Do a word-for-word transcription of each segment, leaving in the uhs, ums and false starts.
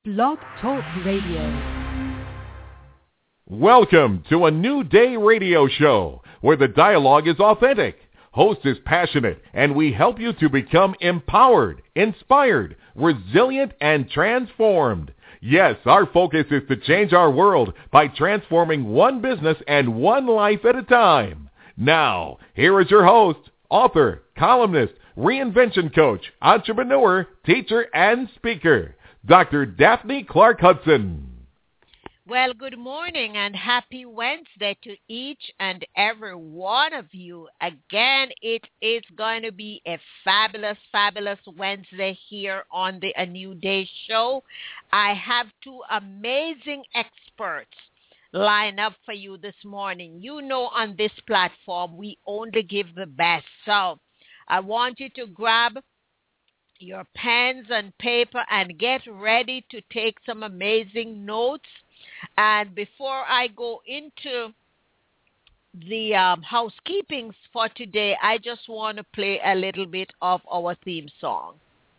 Blog Talk Radio. Welcome to a New Day radio show where the dialogue is authentic, host is passionate, and we help you to become empowered, inspired, resilient, and transformed. Yes, our focus is to change our world by transforming one business and one life at a time. Now, here is your host, author, columnist, reinvention coach, entrepreneur, teacher, and speaker, Doctor Daphne Clark Hudson. Well, good morning and happy Wednesday to each and every one of you. Again, it is going to be a fabulous, fabulous Wednesday here on the A New Day show. I have two amazing experts lined up for you this morning. You know, on this platform, we only give the best. So I want you to grab your pens and paper and get ready to take some amazing notes. And before I go into the um, housekeeping for today, I just want to play a little bit of our theme song.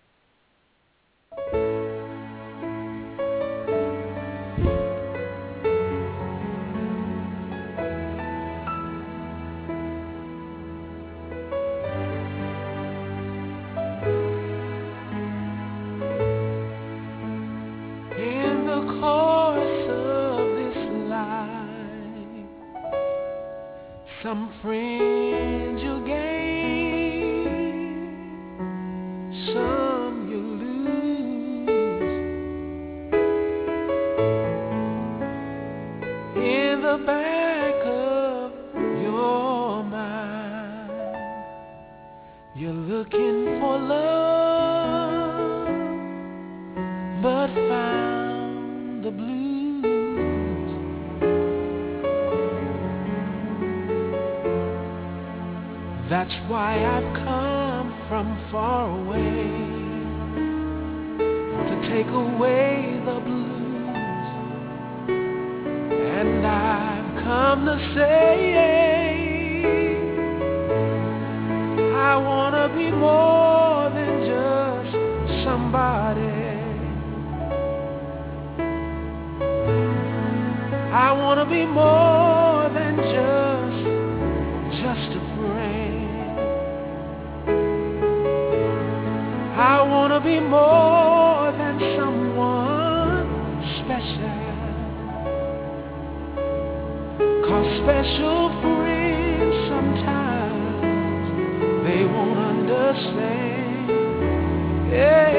Some friends you gain, some you lose. In the back of your mind, you're looking for love, but found the blues. That's why I've come from far away to take away the blues. And I've come to say I want to be more than just somebody. I want to be more than just, just a friend. I want to be more than someone special, 'cause special friends sometimes they won't understand. Yeah,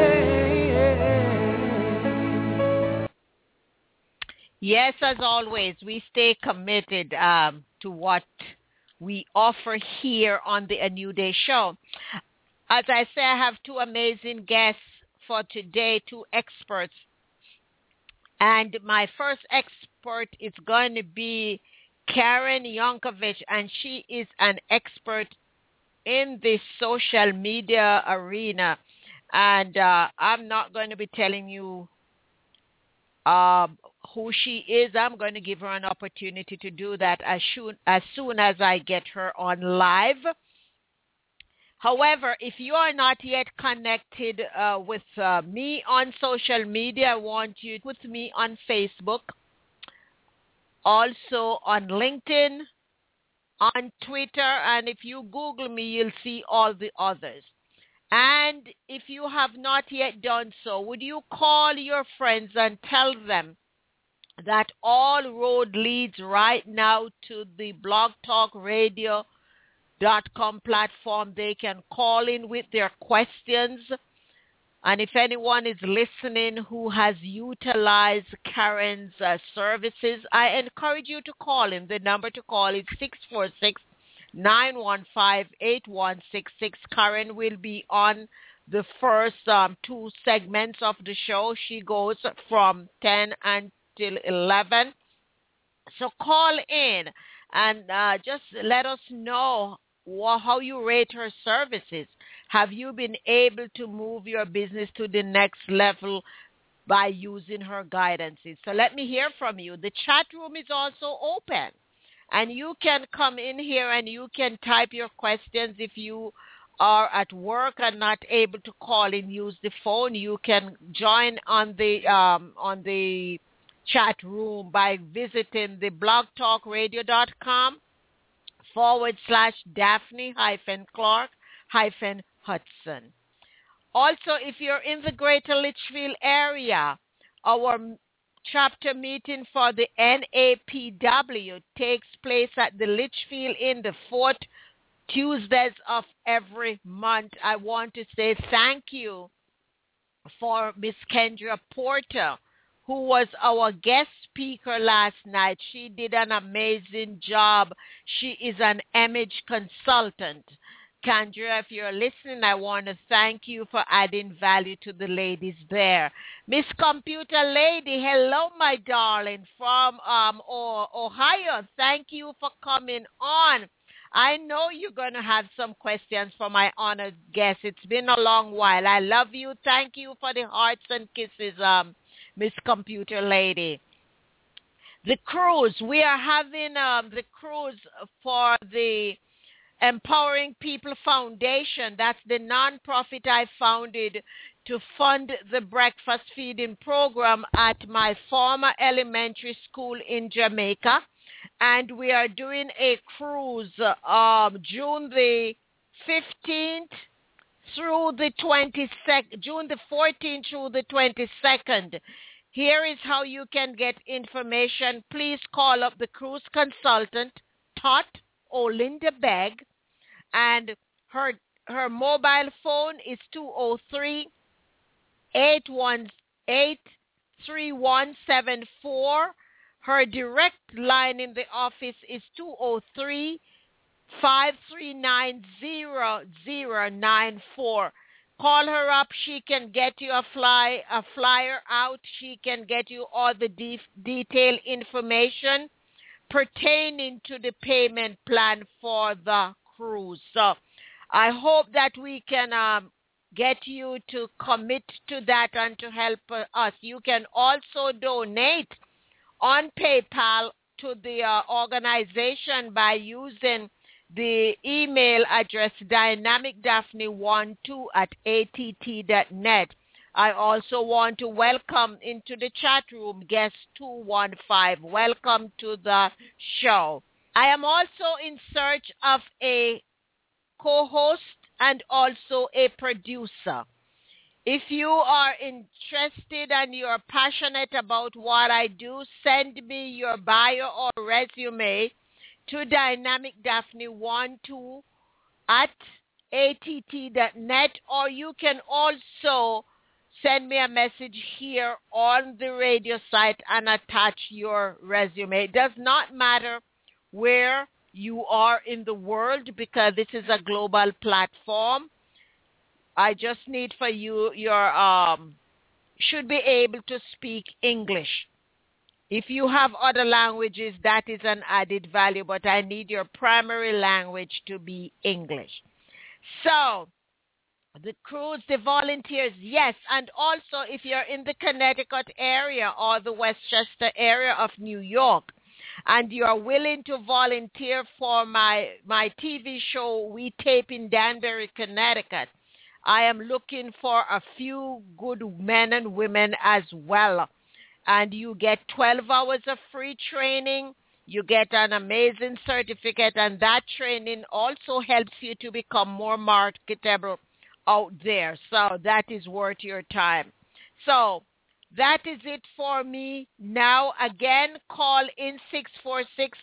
yeah. Yes, as always, we stay committed um, to what we offer here on the A New Day show. As I say, I have two amazing guests for today, two experts. And my first expert is going to be Karen Yankovich, and she is an expert in the social media arena. And uh, I'm not going to be telling you uh, who she is. I'm going to give her an opportunity to do that as soon as, soon as I get her on live. However, if you are not yet connected uh, with uh, me on social media, I want you with me on Facebook, also on LinkedIn, on Twitter, and if you Google me, you'll see all the others. And if you have not yet done so, would you call your friends and tell them that all road leads right now to the Blog Talk Radio dot com platform. They can call in with their questions. And if anyone is listening who has utilized Karen's uh, services, I encourage you to call in. The number to call is six four six, nine one five, eight one six six. Karen will be on the first um, two segments of the show. She goes from ten until eleven. So call in and uh, just let us know Well, how you rate her services. Have you been able to move your business to the next level by using her guidances? So let me hear from you. The chat room is also open, and you can come in here and you can type your questions if you are at work and not able to call in, use the phone, you can join on the um, on the chat room by visiting the blogtalkradio.com forward slash Daphne hyphen Clark hyphen Hudson. Also, if you're in the greater Litchfield area, our chapter meeting for the N A P W takes place at the Litchfield Inn the fourth Tuesdays of every month. I want to say thank you for Miss Kendra Porter, who was our guest speaker last night. She did an amazing job. She is an image consultant. Kendra, if you're listening, I want to thank you for adding value to the ladies there. Miss Computer Lady, hello, my darling, from um, Ohio. Thank you for coming on. I know you're going to have some questions for my honored guest. It's been a long while. I love you. Thank you for the hearts and kisses, um, Miss Computer Lady. The cruise. We are having um, the cruise for the Empowering People Foundation. That's the nonprofit I founded to fund the breakfast feeding program at my former elementary school in Jamaica. And we are doing a cruise um, June the fifteenth through the twenty-second, June the fourteenth through the twenty-second. Here is how you can get information. Please call up the cruise consultant, Tot Olinda Begg, and her her mobile phone is two oh three, eight one eight, three one seven four. Her direct line in the office is two oh three, five three nine, zero zero nine four. Call her up. She can get you a fly a flyer out. She can get you all the de- detailed information pertaining to the payment plan for the cruise. So I hope that we can um, get you to commit to that and to help uh, us. You can also donate on PayPal to the uh, organization by using the email address dynamic daphne one two at a t t dot net. I also want to welcome into the chat room guest two one five. Welcome to the show. I am also in search of a co-host and also a producer. If you are interested and you're passionate about what I do, send me your bio or resume to dynamic daphne one two at a t t dot net, or you can also send me a message here on the radio site and attach your resume. It does not matter where you are in the world because this is a global platform. I just need for you, your um, should be able to speak English. If you have other languages, that is an added value, but I need your primary language to be English. So, the cruise, the volunteers, yes. And also, if you're in the Connecticut area or the Westchester area of New York, and you're willing to volunteer for my, my T V show, We Tape in Danbury, Connecticut, I am looking for a few good men and women as well. And you get twelve hours of free training. You get an amazing certificate, and that training also helps you to become more marketable out there. So that is worth your time. So that is it for me. Now, again, call in six four six,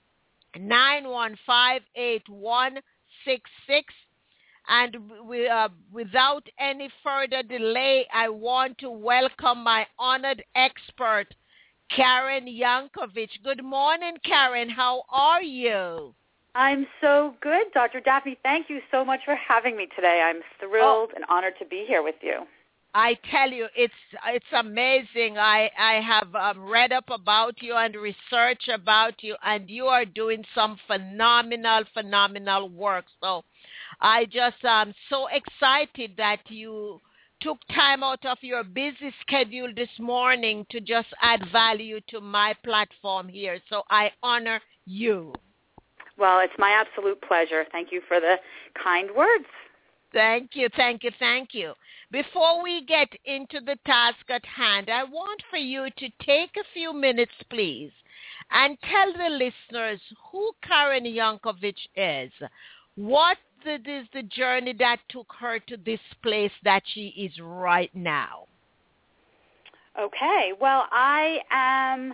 nine one five, eight one six six. And we, uh, without any further delay, I want to welcome my honored expert, Karen Yankovic. Good morning, Karen. How are you? I'm so good, Doctor Daphne. Thank you so much for having me today. I'm thrilled oh, and honored to be here with you. I tell you, it's it's amazing. I, I have um, read up about you and research about you, and you are doing some phenomenal, phenomenal work. So I just am so excited that you took time out of your busy schedule this morning to just add value to my platform here. So I honor you. Well, it's my absolute pleasure. Thank you for the kind words. Thank you, thank you, thank you. Before we get into the task at hand, I want for you to take a few minutes, please, and tell the listeners who Karen Yankovich is. What is the journey that took her to this place that she is right now? Okay, well, I am,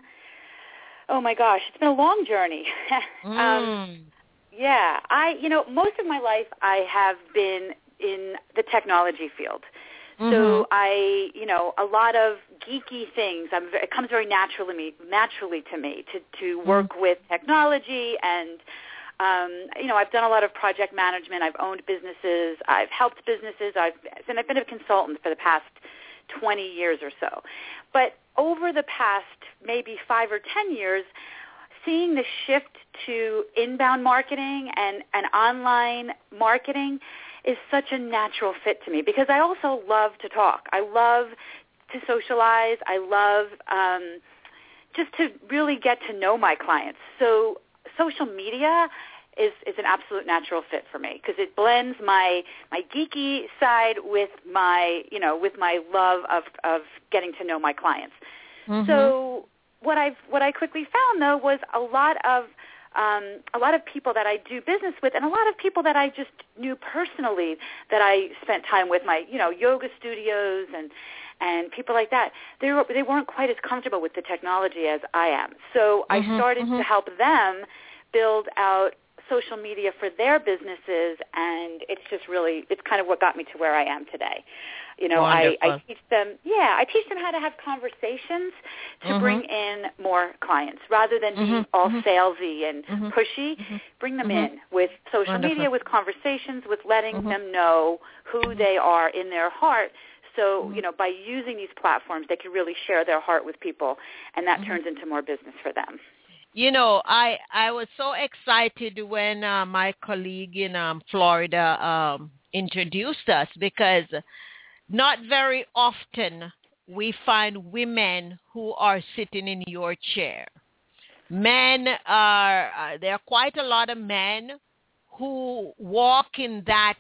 oh my gosh, it's been a long journey. Mm. um, yeah, I, you know, most of my life I have been in the technology field. Mm-hmm. So I, you know, a lot of geeky things. I'm, it comes very naturally, me, naturally to me to, to work mm-hmm. with technology and, um, you know, I've done a lot of project management. I've owned businesses. I've helped businesses. I've, and I've been a consultant for the past twenty years or so. But over the past maybe five or ten years, seeing the shift to inbound marketing and, and online marketing is such a natural fit to me because I also love to talk. I love to socialize. I love um, just to really get to know my clients. So social media is, is an absolute natural fit for me because it blends my my geeky side with my, you know, with my love of, of getting to know my clients. Mm-hmm. So what I've what I quickly found though was a lot of um, a lot of people that I do business with, and a lot of people that I just knew personally that I spent time with, my you know yoga studios and and people like that. They were, they weren't quite as comfortable with the technology as I am. So mm-hmm, I started mm-hmm. to help them build out social media for their businesses, and it's just really, it's kind of what got me to where I am today. You know, I, I teach them, yeah, I teach them how to have conversations to mm-hmm. bring in more clients rather than mm-hmm. being all mm-hmm. salesy and mm-hmm. pushy. Mm-hmm. Bring them mm-hmm. in with social Wonderful. media, with conversations, with letting mm-hmm. them know who mm-hmm. they are in their heart. So, mm-hmm. you know, by using these platforms, they can really share their heart with people, and that mm-hmm. turns into more business for them. You know, I, I was so excited when uh, my colleague in um, Florida um, introduced us because not very often we find women who are sitting in your chair. Men are, uh, there are quite a lot of men who walk in that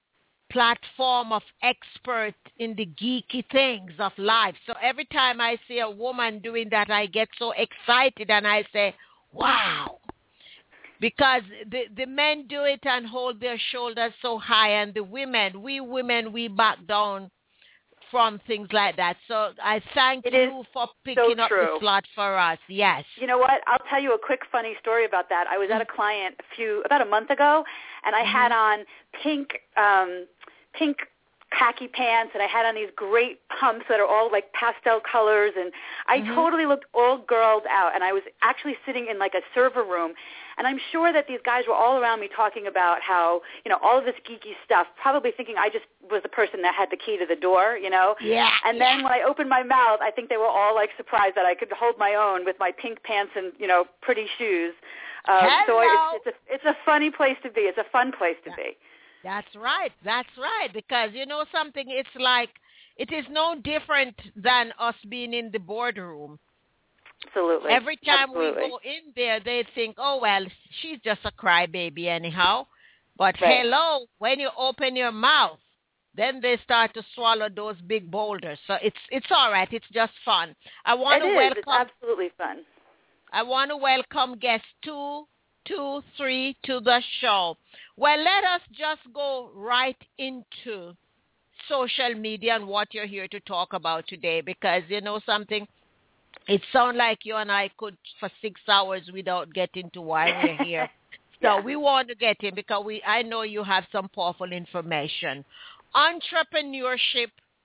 platform of expert in the geeky things of life. So every time I see a woman doing that, I get so excited and I say, wow. Because the, the men do it and hold their shoulders so high, and the women, we women, we back down from things like that. So I thank it you for picking so up true. the slot for us. Yes. You know what? I'll tell you a quick funny story about that. I was mm-hmm. at a client a few, about a month ago, and I mm-hmm. had on pink, um, pink khaki pants, and I had on these great pumps that are all like pastel colors, and I mm-hmm. totally looked all girled out, and I was actually sitting in like a server room, and I'm sure that these guys were all around me talking about how, you know, all of this geeky stuff, probably thinking I just was the person that had the key to the door, you know? Yeah. And yeah. then when I opened my mouth, I think they were all like surprised that I could hold my own with my pink pants and, you know, pretty shoes. Um, so it's, it's, a, it's a funny place to be. It's a fun place to yeah. be. That's right. That's right. Because, you know something, it's like, it is no different than us being in the boardroom. Absolutely. Every time Absolutely. we go in there, they think, oh, well, she's just a crybaby anyhow. But right. hello, when you open your mouth, then they start to swallow those big boulders. So it's it's all right. It's just fun. I want it to is. welcome. It's absolutely fun. I want to welcome guest two, two, three to the show. Well, let us just go right into social media and what you're here to talk about today, because you know something, it sounds like you and I could for six hours without getting to why we're here. So yeah. we want to get in because we I know you have some powerful information. Entrepreneurship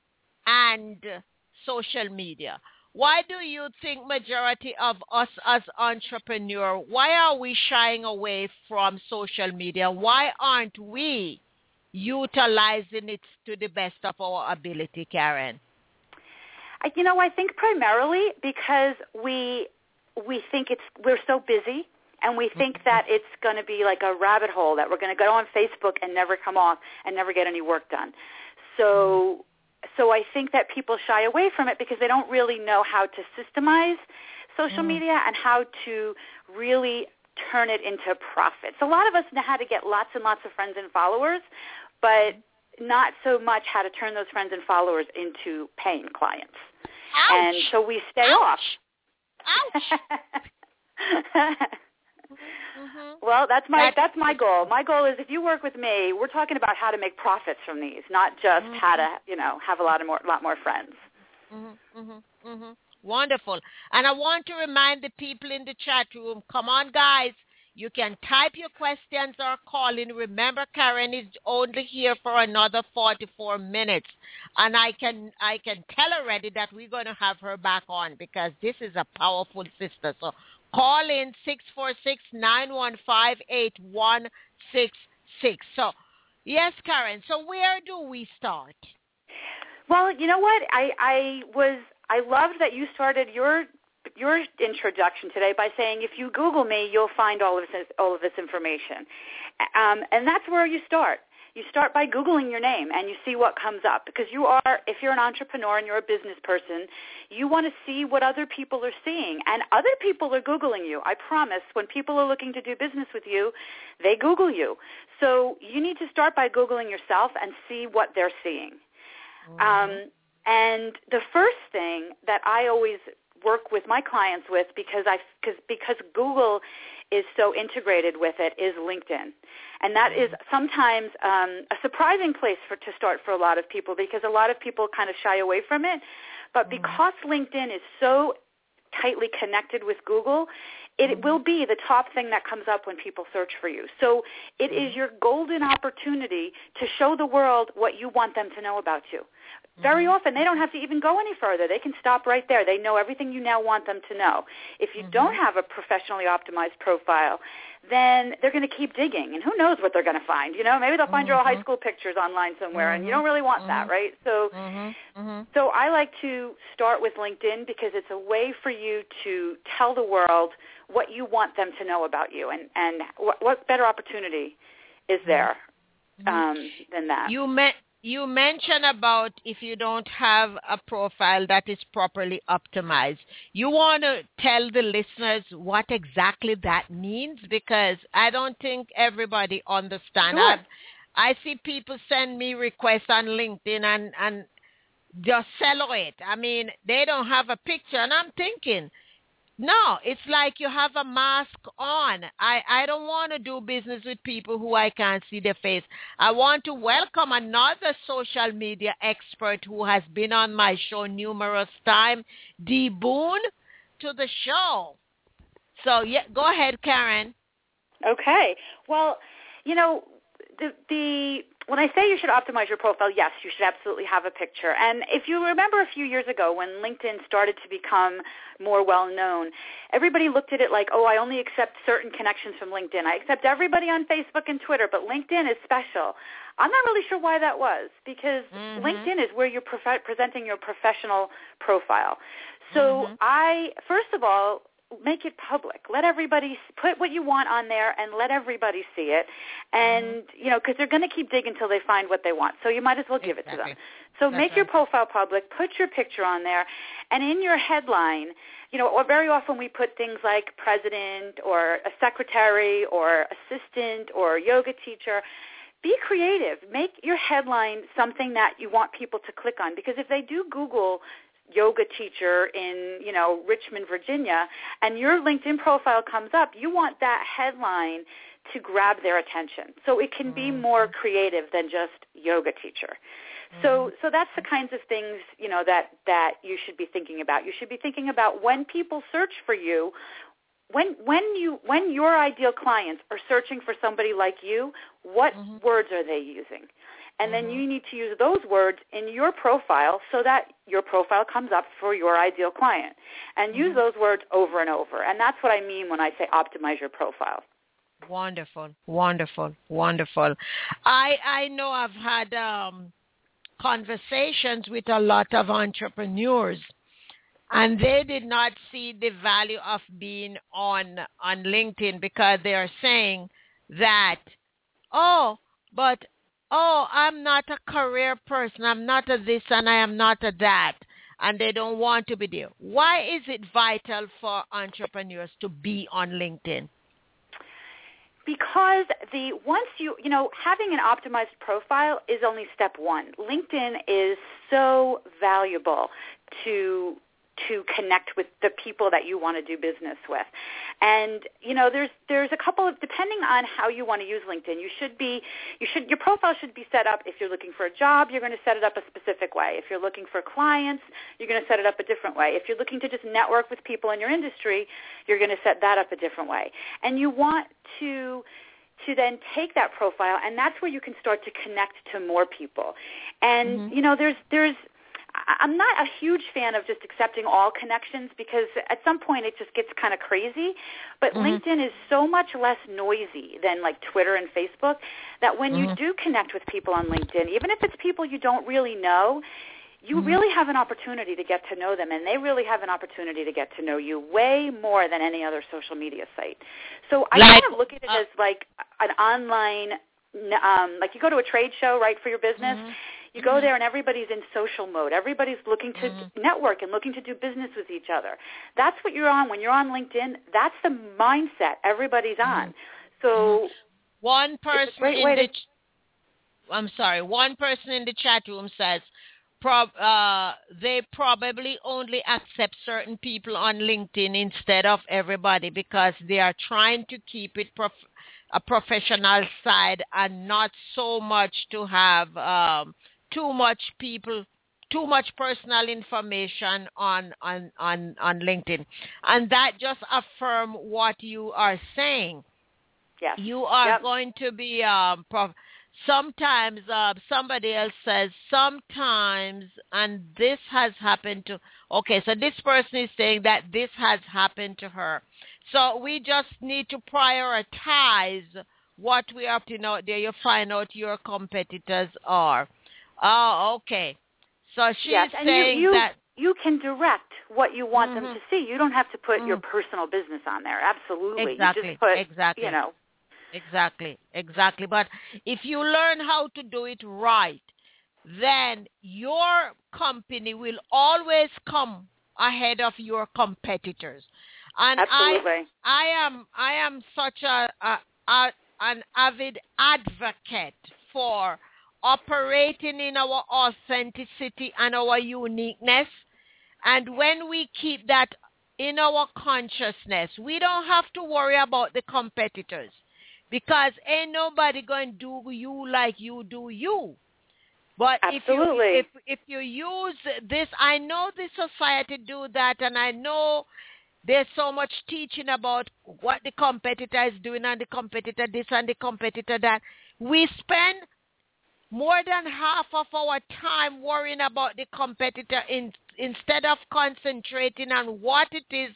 and social media. Why do you think majority of us as entrepreneurs, why are we shying away from social media? Why aren't we utilizing it to the best of our ability, Karen? I, you know, I think primarily because we we think it's we're so busy, and we think mm-hmm. that it's going to be like a rabbit hole that we're going to go on Facebook and never come off and never get any work done. So. Mm-hmm. So I think that people shy away from it because they don't really know how to systemize social mm. media and how to really turn it into profits. A lot of us know how to get lots and lots of friends and followers, but not so much how to turn those friends and followers into paying clients. Ouch. And so we stay Ouch. off. Ouch. Mm-hmm. Well, that's my that's, that's my goal. My goal is if you work with me, we're talking about how to make profits from these, not just mm-hmm. how to, you know, have a lot of more lot more friends. Mm-hmm, mm-hmm, mm-hmm. Wonderful. And I want to remind the people in the chat room, come on, guys. You can type your questions or call in. Remember, Karen is only here for another forty-four minutes. And I can I can tell already that we're going to have her back on because this is a powerful sister. So call in six four six, nine one five, eight one six six. So, yes, Karen. So where do we start? Well, you know what? I, I was I loved that you started your your introduction today by saying if you Google me, you'll find all of this all of this information, um, and that's where you start. You start by Googling your name and you see what comes up because you are, if you're an entrepreneur and you're a business person, you want to see what other people are seeing, and other people are Googling you. I promise when people are looking to do business with you, they Google you. So you need to start by Googling yourself and see what they're seeing. Mm-hmm. Um, and the first thing that I always work with my clients with because I because because Google is so integrated with it is LinkedIn. And that is sometimes um, a surprising place for to start for a lot of people because a lot of people kind of shy away from it. But because LinkedIn is so tightly connected with Google, it mm-hmm. will be the top thing that comes up when people search for you. So it mm-hmm. is your golden opportunity to show the world what you want them to know about you. Very often, they don't have to even go any further. They can stop right there. They know everything you now want them to know. If you mm-hmm. don't have a professionally optimized profile, then they're going to keep digging, and who knows what they're going to find. You know, maybe they'll find mm-hmm. your high school pictures online somewhere, mm-hmm. and you don't really want mm-hmm. that, right? So, mm-hmm. Mm-hmm. so I like to start with LinkedIn because it's a way for you to tell the world what you want them to know about you, and, and what, what better opportunity is there mm-hmm. um, than that? You meant. You mentioned about if you don't have a profile that is properly optimized. You want to tell the listeners what exactly that means because I don't think everybody understands. Sure. I see people send me requests on LinkedIn and, and just sell it. I mean, they don't have a picture. And I'm thinking, no, it's like you have a mask on. I, I don't want to do business with people who I can't see their face. I want to welcome another social media expert who has been on my show numerous times, Dee Boone, to the show. So, yeah, go ahead, Karen. Okay. Well, you know, the the when I say you should optimize your profile, yes, you should absolutely have a picture. And if you remember a few years ago when LinkedIn started to become more well-known, everybody looked at it like, oh, I only accept certain connections from LinkedIn. I accept everybody on Facebook and Twitter, but LinkedIn is special. I'm not really sure why that was because mm-hmm. LinkedIn is where you're prof- presenting your professional profile. So mm-hmm. I, first of all, make it public. Let everybody put what you want on there and let everybody see it. And, mm-hmm. you know, because they're going to keep digging until they find what they want. So you might as well give exactly. it to them. So That's make right. your profile public, put your picture on there, and in your headline, you know, or very often we put things like president or a secretary or assistant or yoga teacher. Be creative. Make your headline something that you want people to click on because if they do Google yoga teacher in, you know, Richmond, Virginia, and your LinkedIn profile comes up, you want that headline to grab their attention. So it can be more creative than just yoga teacher. So so that's the kinds of things, you know, that, that you should be thinking about. You should be thinking about when people search for you, when when you when your ideal clients are searching for somebody like you, what mm-hmm. words are they using? And mm-hmm. then you need to use those words in your profile so that your profile comes up for your ideal client. And mm-hmm. use those words over and over. And that's what I mean when I say optimize your profile. Wonderful, wonderful, wonderful. I I know I've had um, conversations with a lot of entrepreneurs, and they did not see the value of being on on LinkedIn because they are saying that, oh, but oh, I'm not a career person. I'm not a this and I am not a that. And they don't want to be there. Why is it vital for entrepreneurs to be on LinkedIn? Because the once you, you know, having an optimized profile is only step one. LinkedIn is so valuable to to connect with the people that you want to do business with. And, you know, there's there's a couple of, depending on how you want to use LinkedIn, you should be, you should, your profile should be set up, if you're looking for a job, you're going to set it up a specific way. If you're looking for clients, you're going to set it up a different way. If you're looking to just network with people in your industry, you're going to set that up a different way. And you want to to then take that profile, and that's where you can start to connect to more people. And, mm-hmm. you know, there's there's, I'm not a huge fan of just accepting all connections, because at some point it just gets kind of crazy. But mm-hmm. LinkedIn is so much less noisy than like Twitter and Facebook that when mm-hmm. you do connect with people on LinkedIn, even if it's people you don't really know, you mm-hmm. really have an opportunity to get to know them, and they really have an opportunity to get to know you way more than any other social media site. So I like, kind of look at it uh, as like an online, um, like you go to a trade show, right, for your business. Mm-hmm. You go there and everybody's in social mode. Everybody's looking to mm-hmm. network and looking to do business with each other. That's what you're on when you're on LinkedIn. That's the mindset everybody's on. So one person it's a great in way the to, ch- I'm sorry, one person in the chat room says prob- uh, they probably only accept certain people on LinkedIn instead of everybody, because they are trying to keep it prof- a professional side and not so much to have um, too much people, too much personal information on, on, on, on LinkedIn. And that just affirm what you are saying. Yes. You are yep. going to be, um, prof- sometimes uh, somebody else says, sometimes, and this has happened to, okay, so this person is saying that this has happened to her. So we just need to prioritize what we are putting out there. You find out your competitors are. Oh, okay. So she's yes, and saying you, you, that you can direct what you want mm-hmm. them to see. You don't have to put mm. your personal business on there. Absolutely. Exactly. You just put, exactly. you know. Exactly. Exactly. But if you learn how to do it right, then your company will always come ahead of your competitors. And Absolutely. I, I am, I am such a, a, a an avid advocate for operating in our authenticity and our uniqueness. And when we keep that in our consciousness, we don't have to worry about the competitors, because ain't nobody going to do you like you do you. But Absolutely. if you if, if you use this, I know the society do that, and I know there's so much teaching about what the competitor is doing and the competitor this and the competitor that. We spend more than half of our time worrying about the competitor in, instead of concentrating on what it is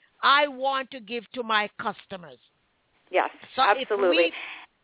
I want to give to my customers. Yes, so absolutely. We,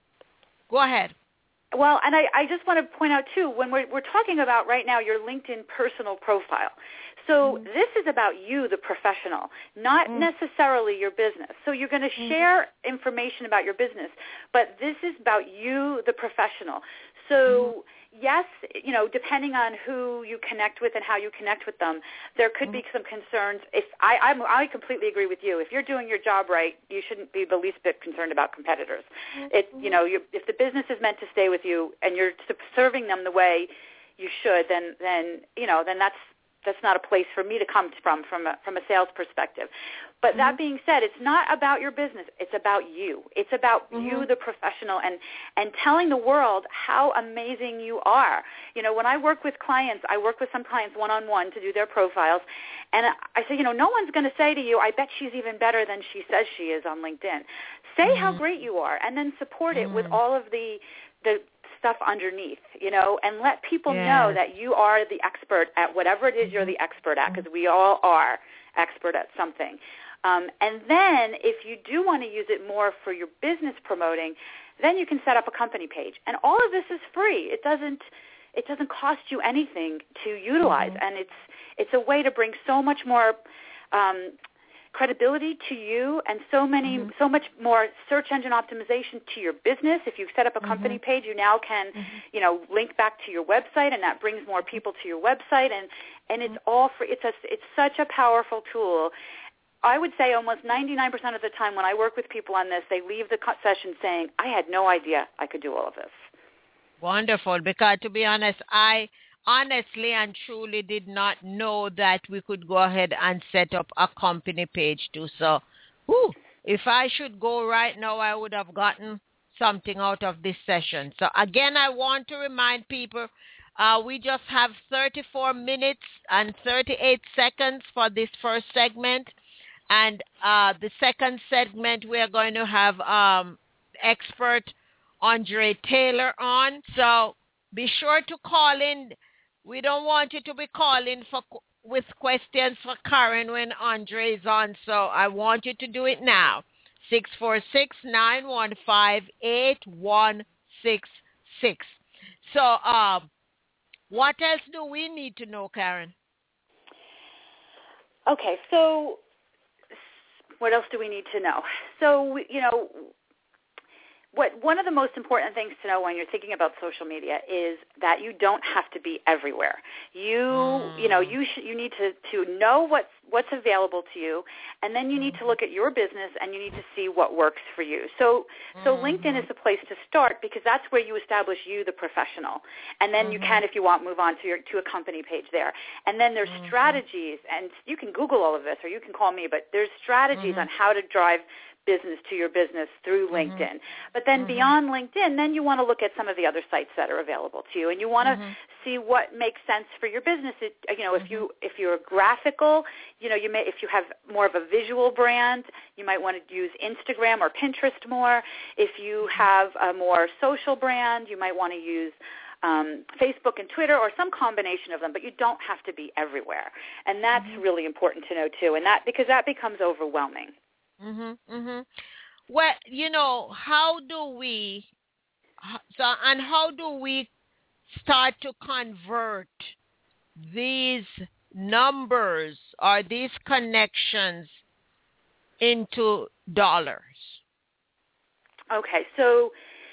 go ahead. Well, and I, I just want to point out, too, when we're, we're talking about right now your LinkedIn personal profile. So mm-hmm. this is about you, the professional, not mm-hmm. necessarily your business. So you're going to mm-hmm. share information about your business, but this is about you, the professional. So, mm-hmm. yes, you know, depending on who you connect with and how you connect with them, there could mm-hmm. be some concerns. If I, I'm, I completely agree with you. If you're doing your job right, you shouldn't be the least bit concerned about competitors. Mm-hmm. It, you know, you, if the business is meant to stay with you and you're serving them the way you should, then, then you know, then that's that's not a place for me to come from from a, from a sales perspective. But mm-hmm. that being said, it's not about your business. It's about you. It's about mm-hmm. you, the professional, and, and telling the world how amazing you are. You know, when I work with clients, I work with some clients one-on-one to do their profiles, and I say, you know, no one's going to say to you, I bet she's even better than she says she is on LinkedIn. Say mm-hmm. how great you are, and then support mm-hmm. it with all of the the stuff underneath, you know, and let people yes. know that you are the expert at whatever it is you're the expert at, because we all are expert at something. Um, and then if you do want to use it more for your business promoting, then you can set up a company page. And all of this is free. It doesn't it doesn't cost you anything to utilize. Mm-hmm. And it's it's a way to bring so much more um, credibility to you, and so many, mm-hmm. so much more search engine optimization to your business. If you set up a company mm-hmm. page, you now can, mm-hmm. you know, link back to your website, and that brings more people to your website, and, and it's all free. It's a, it's such a powerful tool. I would say almost ninety-nine percent of the time when I work with people on this, they leave the session saying, I had no idea I could do all of this. Wonderful, because to be honest, I honestly and truly did not know that we could go ahead and set up a company page too. So, whew, if I should go right now, I would have gotten something out of this session. So again, I want to remind people, uh, we just have thirty-four minutes and thirty-eight seconds for this first segment. And uh, the second segment, we are going to have um, expert Andre Taylor on. So be sure to call in. We don't want you to be calling for with questions for Karen when Andre is on. So I want you to do it now. six four six, nine one five, eight one six six. So um, what else do we need to know, Karen? Okay, so what else do we need to know? So, you know, what one of the most important things to know when you're thinking about social media is that you don't have to be everywhere. You, mm. you know, you sh- you need to, to know what's what's available to you, and then you need to look at your business and you need to see what works for you. So, so mm-hmm. LinkedIn is the place to start because that's where you establish you, the professional, and then mm-hmm. you can, if you want, move on to your to a company page there. And then there's mm-hmm. strategies, and you can Google all of this, or you can call me, but there's strategies mm-hmm. on how to drive business to your business through LinkedIn. Mm-hmm. But then mm-hmm. beyond LinkedIn, then you want to look at some of the other sites that are available to you, and you want to mm-hmm. see what makes sense for your business. It, you know, if mm-hmm. you if you're graphical, you know, you may if you have more of a visual brand, you might want to use Instagram or Pinterest more. If you have a more social brand, you might want to use Um, Facebook and Twitter, or some combination of them, but you don't have to be everywhere. And that's mm-hmm. really important to know too, and that because that becomes overwhelming. Mhm. Mhm. Well, you know, how do we so and how do we start to convert these numbers or these connections into dollars? Okay, so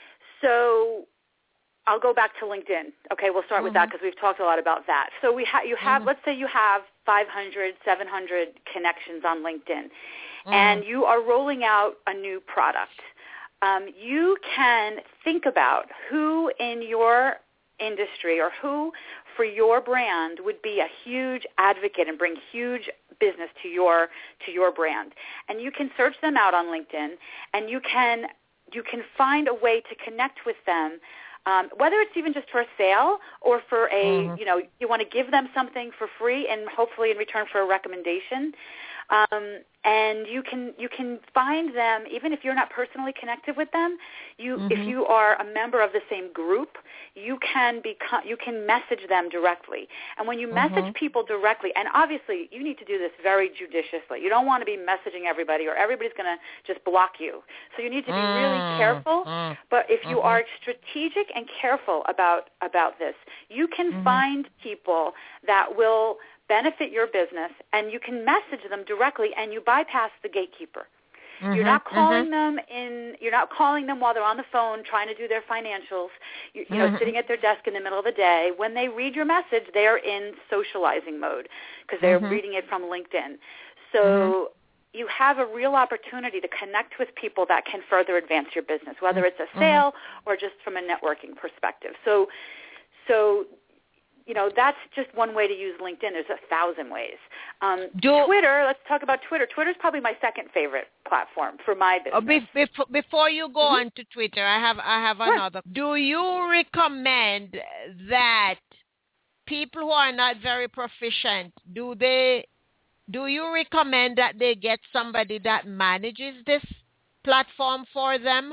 so I'll go back to LinkedIn. Okay, we'll start mm-hmm. with that because we've talked a lot about that. So we ha- you have, mm-hmm. let's say you have five hundred, seven hundred connections on LinkedIn, mm-hmm. and you are rolling out a new product. Um, you can think about who in your industry or who for your brand would be a huge advocate and bring huge business to your to your brand. And you can search them out on LinkedIn, and you can you can find a way to connect with them. Um, whether it's even just for a sale or for a, mm-hmm. you know, you want to give them something for free and hopefully in return for a recommendation. Um, and you can you can find them even if you're not personally connected with them. You mm-hmm. if you are a member of the same group, you can become you can message them directly. And when you mm-hmm. message people directly, and obviously you need to do this very judiciously. You don't want to be messaging everybody, or everybody's going to just block you. So you need to be mm-hmm. really careful. Mm-hmm. But if you mm-hmm. are strategic and careful about about this, you can mm-hmm. find people that will benefit your business, and you can message them directly, and you bypass the gatekeeper. Mm-hmm, you're not calling mm-hmm. them in. You're not calling them while they're on the phone trying to do their financials. You, you know, mm-hmm. sitting at their desk in the middle of the day. When they read your message, they are in socializing mode because they're mm-hmm. reading it from LinkedIn. So mm-hmm. you have a real opportunity to connect with people that can further advance your business, whether it's a sale mm-hmm. or just from a networking perspective. So, so. You know, that's just one way to use LinkedIn. There's a thousand ways. Um, Do, Twitter, let's talk about Twitter. Twitter's probably my second favorite platform for my business. Oh, be, before, before you go mm-hmm. on to Twitter, I have I have sure. another. Do you recommend that people who are not very proficient, do they do you recommend that they get somebody that manages this platform for them?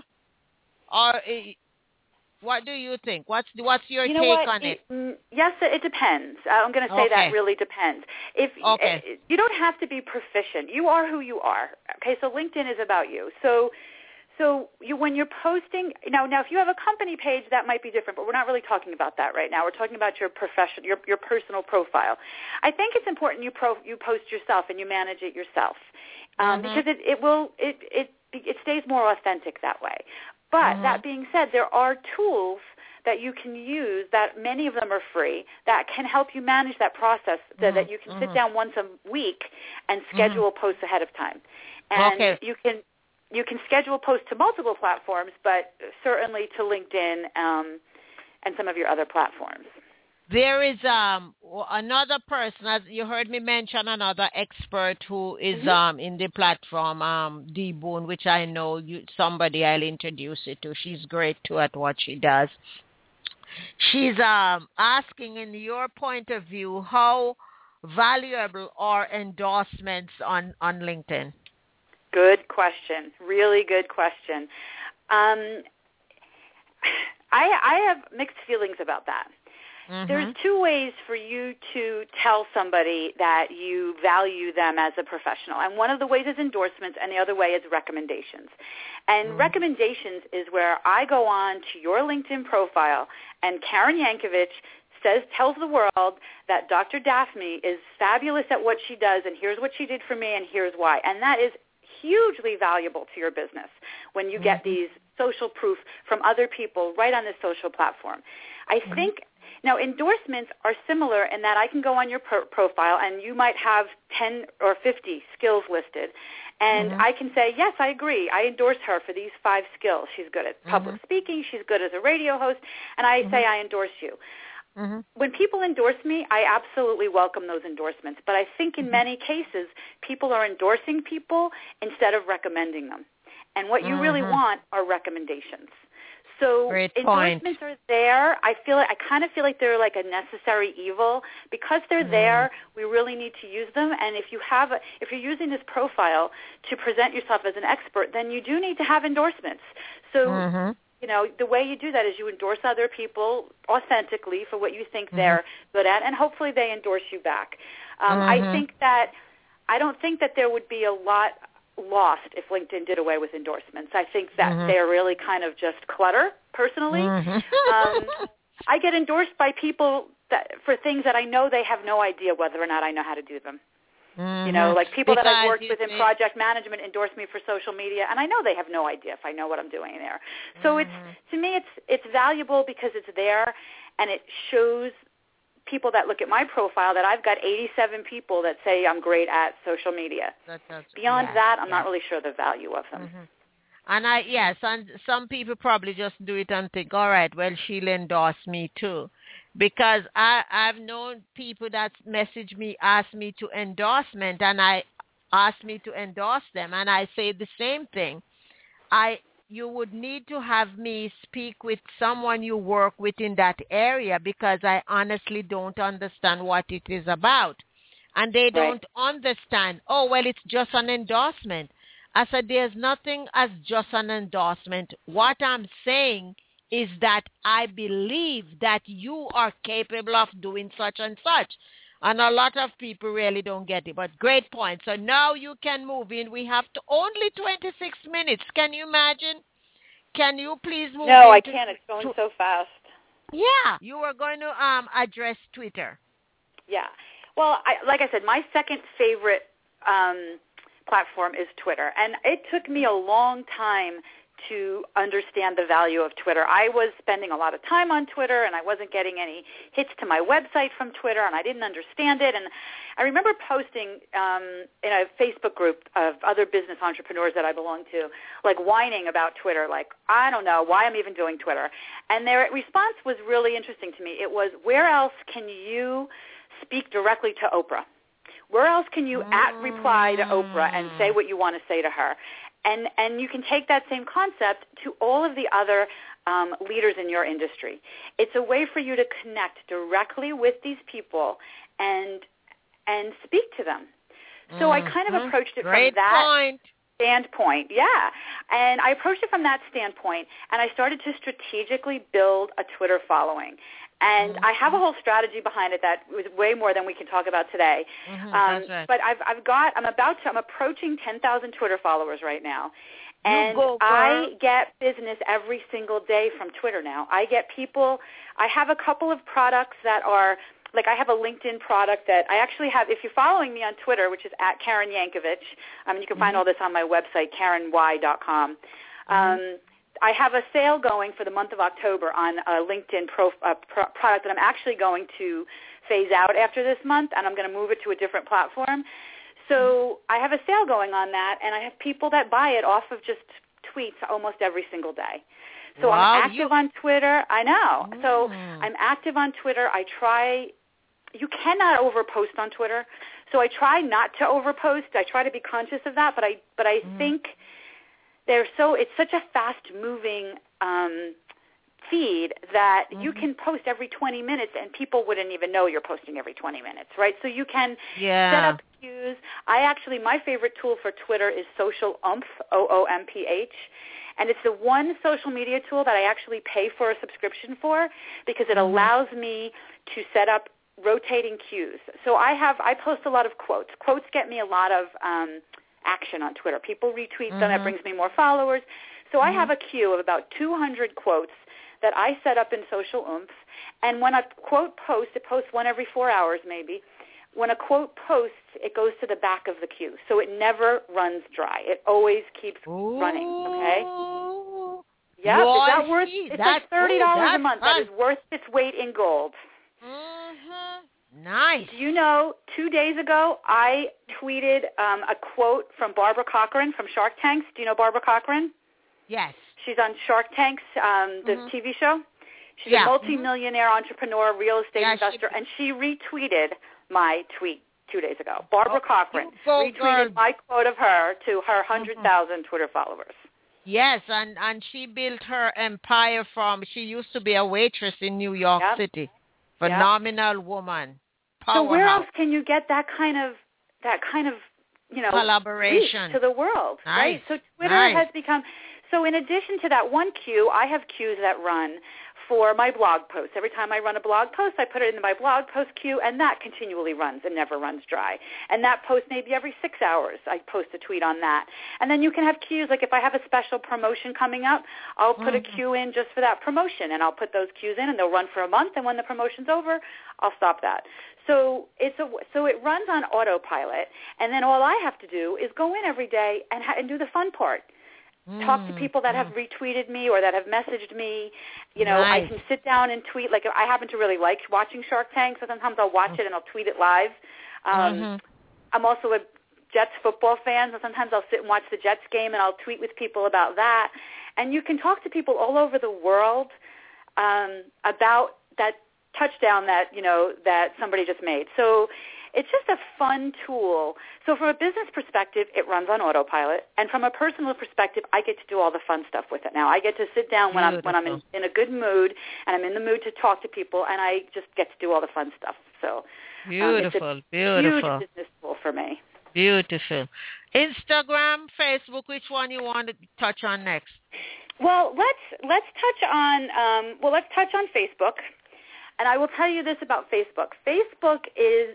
Or what do you think? What's what's your you know take what? on it? it? Yes, it depends. I'm going to say okay. that really depends. If okay. uh, you don't have to be proficient, you are who you are. Okay, so LinkedIn is about you. So, so you when you're posting now, now if you have a company page, that might be different. But we're not really talking about that right now. We're talking about your profession, your your personal profile. I think it's important you pro, you post yourself and you manage it yourself um, mm-hmm. because it, it will it it it stays more authentic that way. But mm-hmm. that being said, there are tools that you can use, that many of them are free, that can help you manage that process, so mm-hmm. that you can mm-hmm. sit down once a week and schedule mm-hmm. posts ahead of time. And okay. you can you can schedule posts to multiple platforms, but certainly to LinkedIn um, and some of your other platforms. There is um another person, as you heard me mention, another expert who is mm-hmm. um in the platform, um Dee Boone, which I know you somebody I'll introduce you to. She's great too at what she does. She's um asking, in your point of view, how valuable are endorsements on, on LinkedIn? Good question. Really good question. Um, I I have mixed feelings about that. Mm-hmm. There's two ways for you to tell somebody that you value them as a professional. And one of the ways is endorsements, and the other way is recommendations. And mm-hmm. recommendations is where I go on to your LinkedIn profile, and Karen Yankovich says, tells the world that Doctor Daphne is fabulous at what she does, and here's what she did for me, and here's why. And that is hugely valuable to your business when you mm-hmm. get these social proof from other people right on this social platform. I mm-hmm. think... Now, endorsements are similar in that I can go on your pro- profile and you might have ten or fifty skills listed, and mm-hmm. I can say, yes, I agree. I endorse her for these five skills. She's good at public mm-hmm. speaking. She's good as a radio host, and I mm-hmm. say I endorse you. Mm-hmm. When people endorse me, I absolutely welcome those endorsements, but I think in mm-hmm. many cases people are endorsing people instead of recommending them, and what you mm-hmm. really want are recommendations. So Great endorsements point. are there. I feel I kind of feel like they're like a necessary evil. Because they're mm. there, we really need to use them. And if you have, a, if you're using this profile to present yourself as an expert, then you do need to have endorsements. So, mm-hmm. you know, the way you do that is you endorse other people authentically for what you think mm-hmm. they're good at, and hopefully they endorse you back. Um, mm-hmm. I think that I don't think that there would be a lot lost if LinkedIn did away with endorsements. I think that mm-hmm. they're really kind of just clutter, personally. Mm-hmm. um, I get endorsed by people that, for things that I know they have no idea whether or not I know how to do them. Mm-hmm. You know, like people because that I've worked with in think... project management endorse me for social media, and I know they have no idea if I know what I'm doing there. So mm-hmm. it's to me, it's it's valuable because it's there, and it shows people that look at my profile that I've got eighty-seven people that say I'm great at social media. That, that's, Beyond yeah, that, I'm yeah. not really sure the value of them. Mm-hmm. And I, yes, and some people probably just do it and think, all right, well, she'll endorse me too. Because I, I've known people that message me, ask me to endorsement, and I ask me to endorse them, and I say the same thing. I You would need to have me speak with someone you work with in that area, because I honestly don't understand what it is about. And they don't right. understand, oh, well, it's just an endorsement. I said, there's nothing as just an endorsement. What I'm saying is that I believe that you are capable of doing such and such. And a lot of people really don't get it. But great point. So now you can move in. We have to only twenty-six minutes. Can you imagine? Can you please move No, in I to, can't. It's going to, so fast. Yeah. You were going to um, address Twitter. Yeah. Well, I, like I said, my second favorite um, platform is Twitter. And it took me a long time to understand the value of Twitter. I was spending a lot of time on Twitter, and I wasn't getting any hits to my website from Twitter, and I didn't understand it. And I remember posting um, in a Facebook group of other business entrepreneurs that I belong to, like whining about Twitter, like, I don't know why I'm even doing Twitter. And their response was really interesting to me. It was, where else can you speak directly to Oprah? Where else can you at reply to Oprah and say what you want to say to her? And and you can take that same concept to all of the other um, leaders in your industry. It's a way for you to connect directly with these people and and speak to them. So mm-hmm. I kind of approached it Great from that point. standpoint. Yeah. And I approached it from that standpoint, and I started to strategically build a Twitter following. And mm-hmm. I have a whole strategy behind it that was way more than we can talk about today. Mm-hmm, um, that's right. But I've I've got I'm about to I'm approaching ten thousand Twitter followers right now, and go, I get business every single day from Twitter now. I get people. I have a couple of products that are like I have a LinkedIn product that I actually have. If you're following me on Twitter, which is at Karen Yankovich, I mean you can find mm-hmm. all this on my website Karen Y dot com. Mm-hmm. Um, I have a sale going for the month of October on a LinkedIn pro, uh, pro, product that I'm actually going to phase out after this month, and I'm going to move it to a different platform. So I have a sale going on that, and I have people that buy it off of just tweets almost every single day. So wow, I'm active you... on Twitter. I know. Mm. So I'm active on Twitter. I try. You cannot overpost on Twitter, so I try not to overpost. I try to be conscious of that, but I but I mm. think they're so. It's such a fast-moving um, feed that mm-hmm. you can post every twenty minutes, and people wouldn't even know you're posting every twenty minutes, right? So you can yeah. set up cues. I actually, my favorite tool for Twitter is Social Umph, O O M P H. And it's the one social media tool that I actually pay for a subscription for because it mm-hmm. allows me to set up rotating cues. So I have I post a lot of quotes. Quotes get me a lot of um, action on Twitter. People retweet mm-hmm. them. It brings me more followers. So mm-hmm. I have a queue of about two hundred quotes that I set up in Social Oomph. And when a quote posts, it posts one every four hours maybe. When a quote posts, it goes to the back of the queue. So it never runs dry. It always keeps Ooh. running, okay? Yeah, is that worth, it's that's, like thirty dollars ooh, a month. Fun. That is worth its weight in gold. Mm-hmm. Nice. Do you know, two days ago, I tweeted um, a quote from Barbara Corcoran from Shark Tanks. Do you know Barbara Corcoran? Yes. She's on Shark Tanks, um, the mm-hmm. T V show. She's yeah. a multimillionaire mm-hmm. entrepreneur, real estate yeah, investor, she... and she retweeted my tweet two days ago. Barbara oh, Corcoran retweeted girl. my quote of her to her one hundred thousand mm-hmm. Twitter followers. Yes, and, and she built her empire from, she used to be a waitress in New York yep. City. Phenomenal yep. woman. Powerhouse. So where else Powerhouse. can you get that kind of, that kind of, you know, collaboration to the world, nice. right? So Twitter nice. has become, so in addition to that one queue, I have queues that run for my blog posts. Every time I run a blog post, I put it in my blog post queue, and that continually runs and never runs dry. And that post maybe every six hours, I post a tweet on that. And then you can have queues, like if I have a special promotion coming up, I'll put mm-hmm. a queue in just for that promotion, and I'll put those queues in, and they'll run for a month, and when the promotion's over, I'll stop that. So it's a, so it runs on autopilot, and then all I have to do is go in every day and, ha- and do the fun part. Talk to people that have retweeted me or that have messaged me. You know, nice. I can sit down and tweet. Like, I happen to really like watching Shark Tank, so sometimes I'll watch it and I'll tweet it live. Um, mm-hmm. I'm also a Jets football fan, so sometimes I'll sit and watch the Jets game and I'll tweet with people about that. And you can talk to people all over the world um, about that touchdown that, you know, that somebody just made. So it's just a fun tool. So from a business perspective, it runs on autopilot, and from a personal perspective, I get to do all the fun stuff with it now. I get to sit down when Beautiful. I'm when I'm in, in a good mood, and I'm in the mood to talk to people, and I just get to do all the fun stuff. So beautiful, um, it's a beautiful, huge business tool for me. Beautiful. Instagram, Facebook, which one you want to touch on next? Well, let's let's touch on um, well, let's touch on Facebook, and I will tell you this about Facebook. Facebook is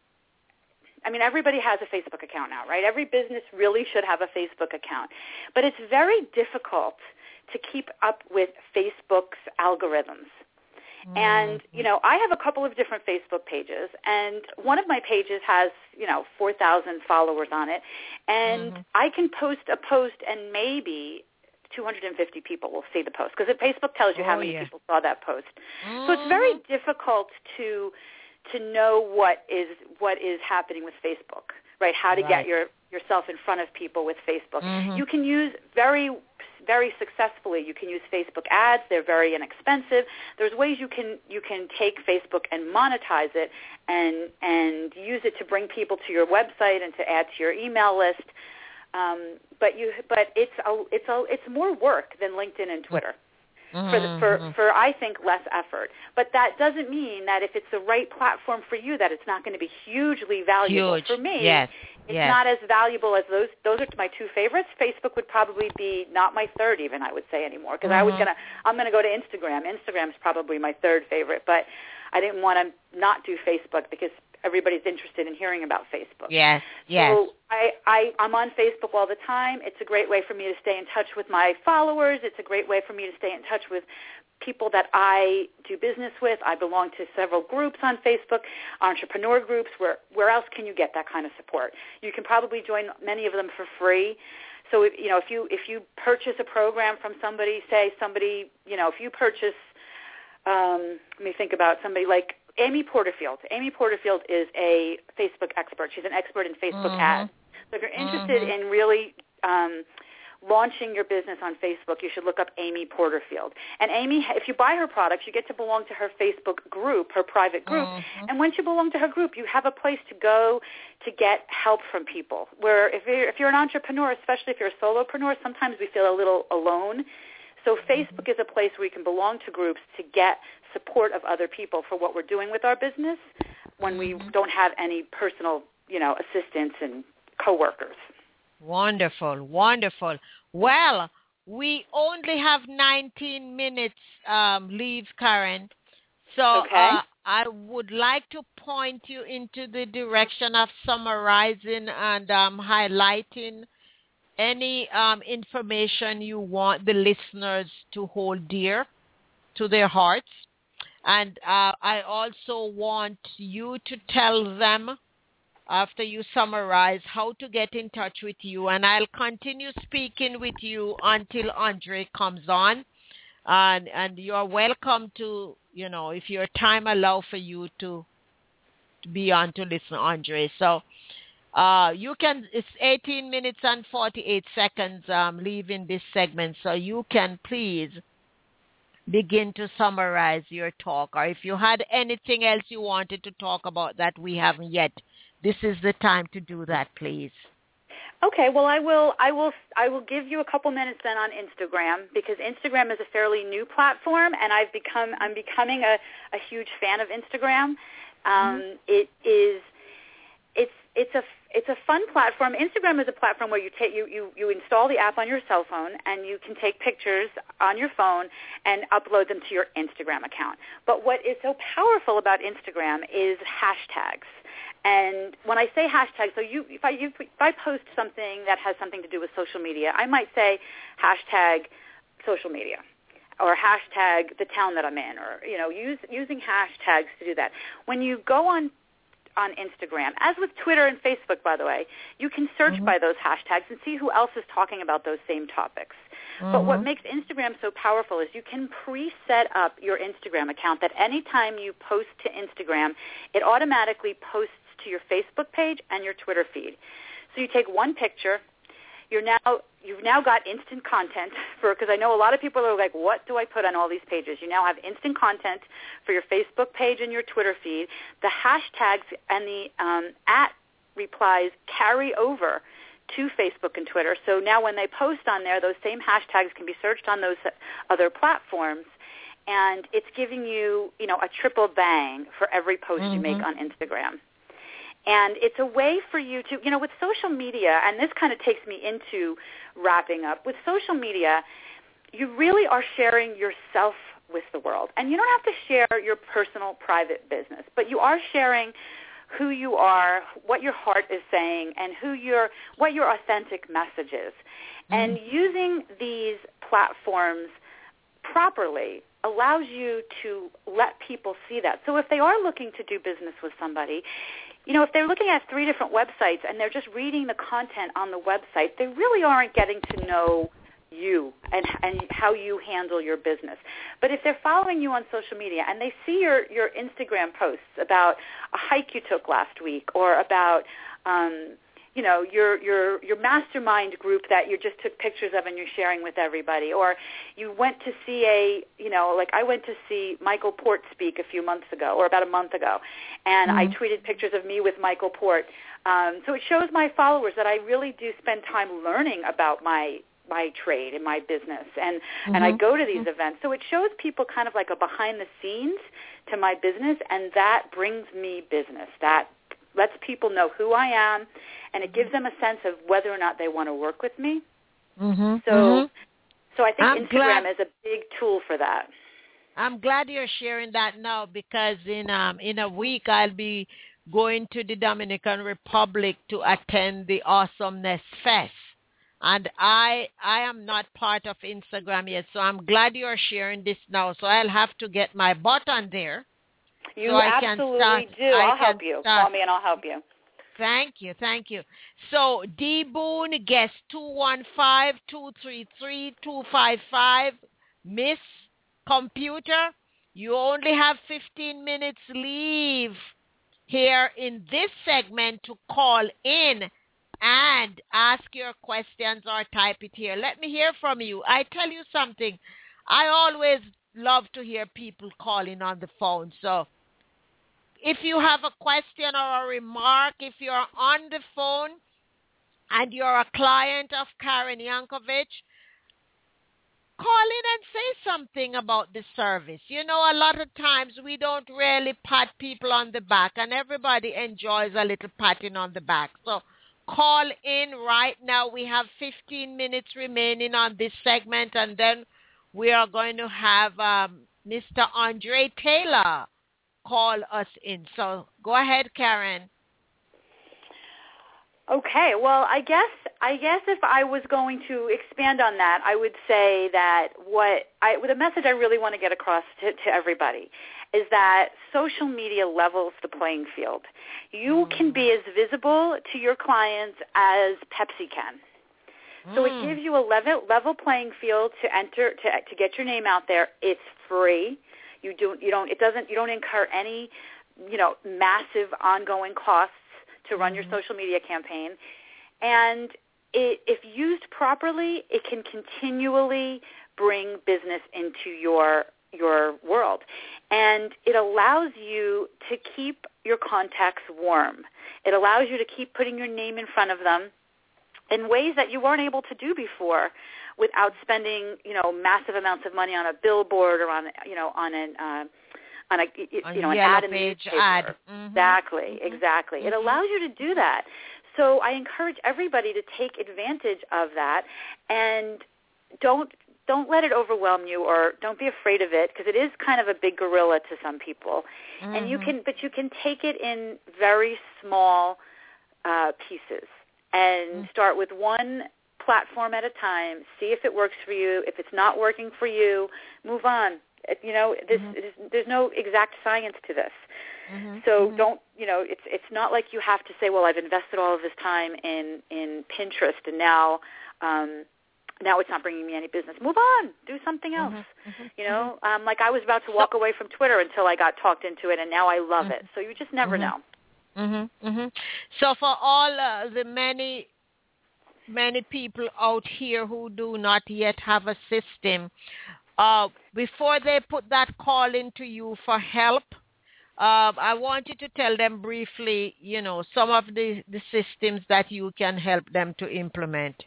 I mean, everybody has a Facebook account now, right? Every business really should have a Facebook account. But it's very difficult to keep up with Facebook's algorithms. Mm-hmm. And, you know, I have a couple of different Facebook pages, and one of my pages has, you know, four thousand followers on it. And mm-hmm. I can post a post and maybe two hundred fifty people will see the post because Facebook tells you oh, how many yeah. people saw that post. Mm-hmm. So it's very difficult to to know what is what is happening with Facebook, right? How to right. get your yourself in front of people with Facebook. Mm-hmm. You can use very, very successfully. You can use Facebook ads. They're very inexpensive. There's ways you can you can take Facebook and monetize it and and use it to bring people to your website and to add to your email list. Um, but you but it's a, it's a, it's more work than LinkedIn and Twitter. Mm-hmm. For, the, for, for, I think, less effort. But that doesn't mean that if it's the right platform for you that it's not going to be hugely valuable. Huge. For me, yes. it's yes. not as valuable as those. Those are my two favorites. Facebook would probably be not my third even, I would say, anymore. Because mm-hmm. I was going to, I'm going to go to Instagram. Instagram's probably my third favorite. But I didn't want to not do Facebook because everybody's interested in hearing about Facebook. Yes, yes. So I, I, I'm on Facebook all the time. It's a great way for me to stay in touch with my followers. It's a great way for me to stay in touch with people that I do business with. I belong to several groups on Facebook, entrepreneur groups. Where where else can you get that kind of support? You can probably join many of them for free. So if, you know, if you if you purchase a program from somebody, say somebody, you know, if you purchase, um, let me think about somebody like Amy Porterfield. Amy Porterfield is a Facebook expert. She's an expert in Facebook Mm-hmm. ads. So if you're interested Mm-hmm. in really um, launching your business on Facebook, you should look up Amy Porterfield. And Amy, if you buy her products, you get to belong to her Facebook group, her private group. Mm-hmm. And once you belong to her group, you have a place to go to get help from people. Where if you're, if you're an entrepreneur, especially if you're a solopreneur, sometimes we feel a little alone. So Facebook is a place where you can belong to groups to get support of other people for what we're doing with our business when we don't have any personal, you know, assistants and coworkers. Wonderful, wonderful. Well, we only have nineteen minutes um, leave, Karen. So Okay. uh, I would like to point you into the direction of summarizing and um, highlighting any um, information you want the listeners to hold dear to their hearts. And uh, I also want you to tell them, after you summarize, how to get in touch with you. And I'll continue speaking with you until Andre comes on. And and you're welcome to, you know, if your time allow for you to, to be on to listen, Andre. So uh, you can, it's eighteen minutes and forty-eight seconds um, leaving this segment. So you can please begin to summarize your talk. Or if you had anything else you wanted to talk about that we haven't yet, this is the time to do that, please. Okay, well, I will, I will, I will give you a couple minutes then on Instagram, because Instagram is a fairly new platform, and I've become, I'm becoming a, a huge fan of Instagram. Um, mm-hmm. It is, it's, it's a, it's a fun platform. Instagram is a platform where you take, you, you, you install the app on your cell phone, and you can take pictures on your phone and upload them to your Instagram account. But what is so powerful about Instagram is hashtags. And when I say hashtag, so you, if I you, if I post something that has something to do with social media, I might say hashtag social media, or hashtag the town that I'm in, or you know, use, using hashtags to do that. When you go on on Instagram, as with Twitter and Facebook, by the way, you can search mm-hmm. by those hashtags and see who else is talking about those same topics. Mm-hmm. But what makes Instagram so powerful is you can pre-set up your Instagram account that anytime you post to Instagram, it automatically posts to your Facebook page and your Twitter feed. So you take one picture, you're now you've now got instant content for, because I know a lot of people are like, what do I put on all these pages? You now have instant content for your Facebook page and your Twitter feed. The hashtags and the um, at replies carry over to Facebook and Twitter. So now when they post on there, those same hashtags can be searched on those other platforms, and it's giving you, you know, a triple bang for every post mm-hmm. you make on Instagram. And it's a way for you to, you know, with social media, and this kind of takes me into wrapping up, with social media, you really are sharing yourself with the world. And you don't have to share your personal, private business, but you are sharing who you are, what your heart is saying, and who your, what your authentic message is. Mm-hmm. And using these platforms properly allows you to let people see that. So if they are looking to do business with somebody, you know, if they're looking at three different websites and they're just reading the content on the website, they really aren't getting to know you and, and how you handle your business. But if they're following you on social media and they see your, your Instagram posts about a hike you took last week, or about, um, you know, your, your, your mastermind group that you just took pictures of and you're sharing with everybody, or you went to see a, you know, like I went to see Michael Port speak a few months ago, or about a month ago, and mm-hmm. I tweeted pictures of me with Michael Port. Um, so it shows my followers that I really do spend time learning about my my trade and my business, and, mm-hmm. and I go to these mm-hmm. events. So it shows people kind of like a behind the scenes to my business, and that brings me business. That lets people know who I am, and it gives them a sense of whether or not they want to work with me. Mm-hmm. So, mm-hmm. so I think I'm Instagram glad, is a big tool for that. I'm glad you're sharing that now, because in um in a week I'll be going to the Dominican Republic to attend the Awesomeness Fest. And I I am not part of Instagram yet, so I'm glad you're sharing this now. So I'll have to get my butt on there. You so I absolutely can start, do. I I'll help you. Start. Call me and I'll help you. Thank you, thank you. So D Boone, guest two one five, two three three, two five five. Miss Computer, you only have fifteen minutes leave here in this segment to call in and ask your questions or type it here. Let me hear from you. I tell you something. I always love to hear people calling on the phone. So if you have a question or a remark, if you're on the phone and you're a client of Karen Yankovich, call in and say something about the service. You know, a lot of times we don't really pat people on the back, and everybody enjoys a little patting on the back. So call in right now. We have fifteen minutes remaining on this segment, and then we are going to have um, Mister Andre Taylor call us in. So go ahead, Karen. Okay, well, I guess I guess if I was going to expand on that, I would say that what I the message I really want to get across to, to everybody is that social media levels the playing field. You mm. can be as visible to your clients as Pepsi can. Mm. So it gives you a level level playing field to enter to to get your name out there. It's free. You do you don't it doesn't you don't incur any, you know, massive ongoing costs to run your social media campaign. And it, if used properly, it can continually bring business into your your world. And it allows you to keep your contacts warm. It allows you to keep putting your name in front of them in ways that you weren't able to do before without spending, you know, massive amounts of money on a billboard or on, you know, on an uh, on a you on know an yellow ad in the page newspaper. ad. Mm-hmm. Exactly, mm-hmm. exactly. Mm-hmm. It allows you to do that. So I encourage everybody to take advantage of that, and don't don't let it overwhelm you, or don't be afraid of it, because it is kind of a big gorilla to some people. Mm-hmm. And you can, but you can take it in very small uh, pieces and mm-hmm. start with one platform at a time. See if it works for you. If it's not working for you, move on. You know, this, mm-hmm. this, there's no exact science to this. Mm-hmm. So mm-hmm. don't, you know, it's it's not like you have to say, well, I've invested all of this time in, in Pinterest, and now um, now it's not bringing me any business. Move on. Do something else. Mm-hmm. You know, um, like I was about to walk so, away from Twitter until I got talked into it, and now I love mm-hmm. it. So you just never mm-hmm. know. Mm-hmm. Mm-hmm. So for all uh, the many many people out here who do not yet have a system, Uh, before they put that call into you for help, uh, I want you to tell them briefly, you know, some of the, the systems that you can help them to implement.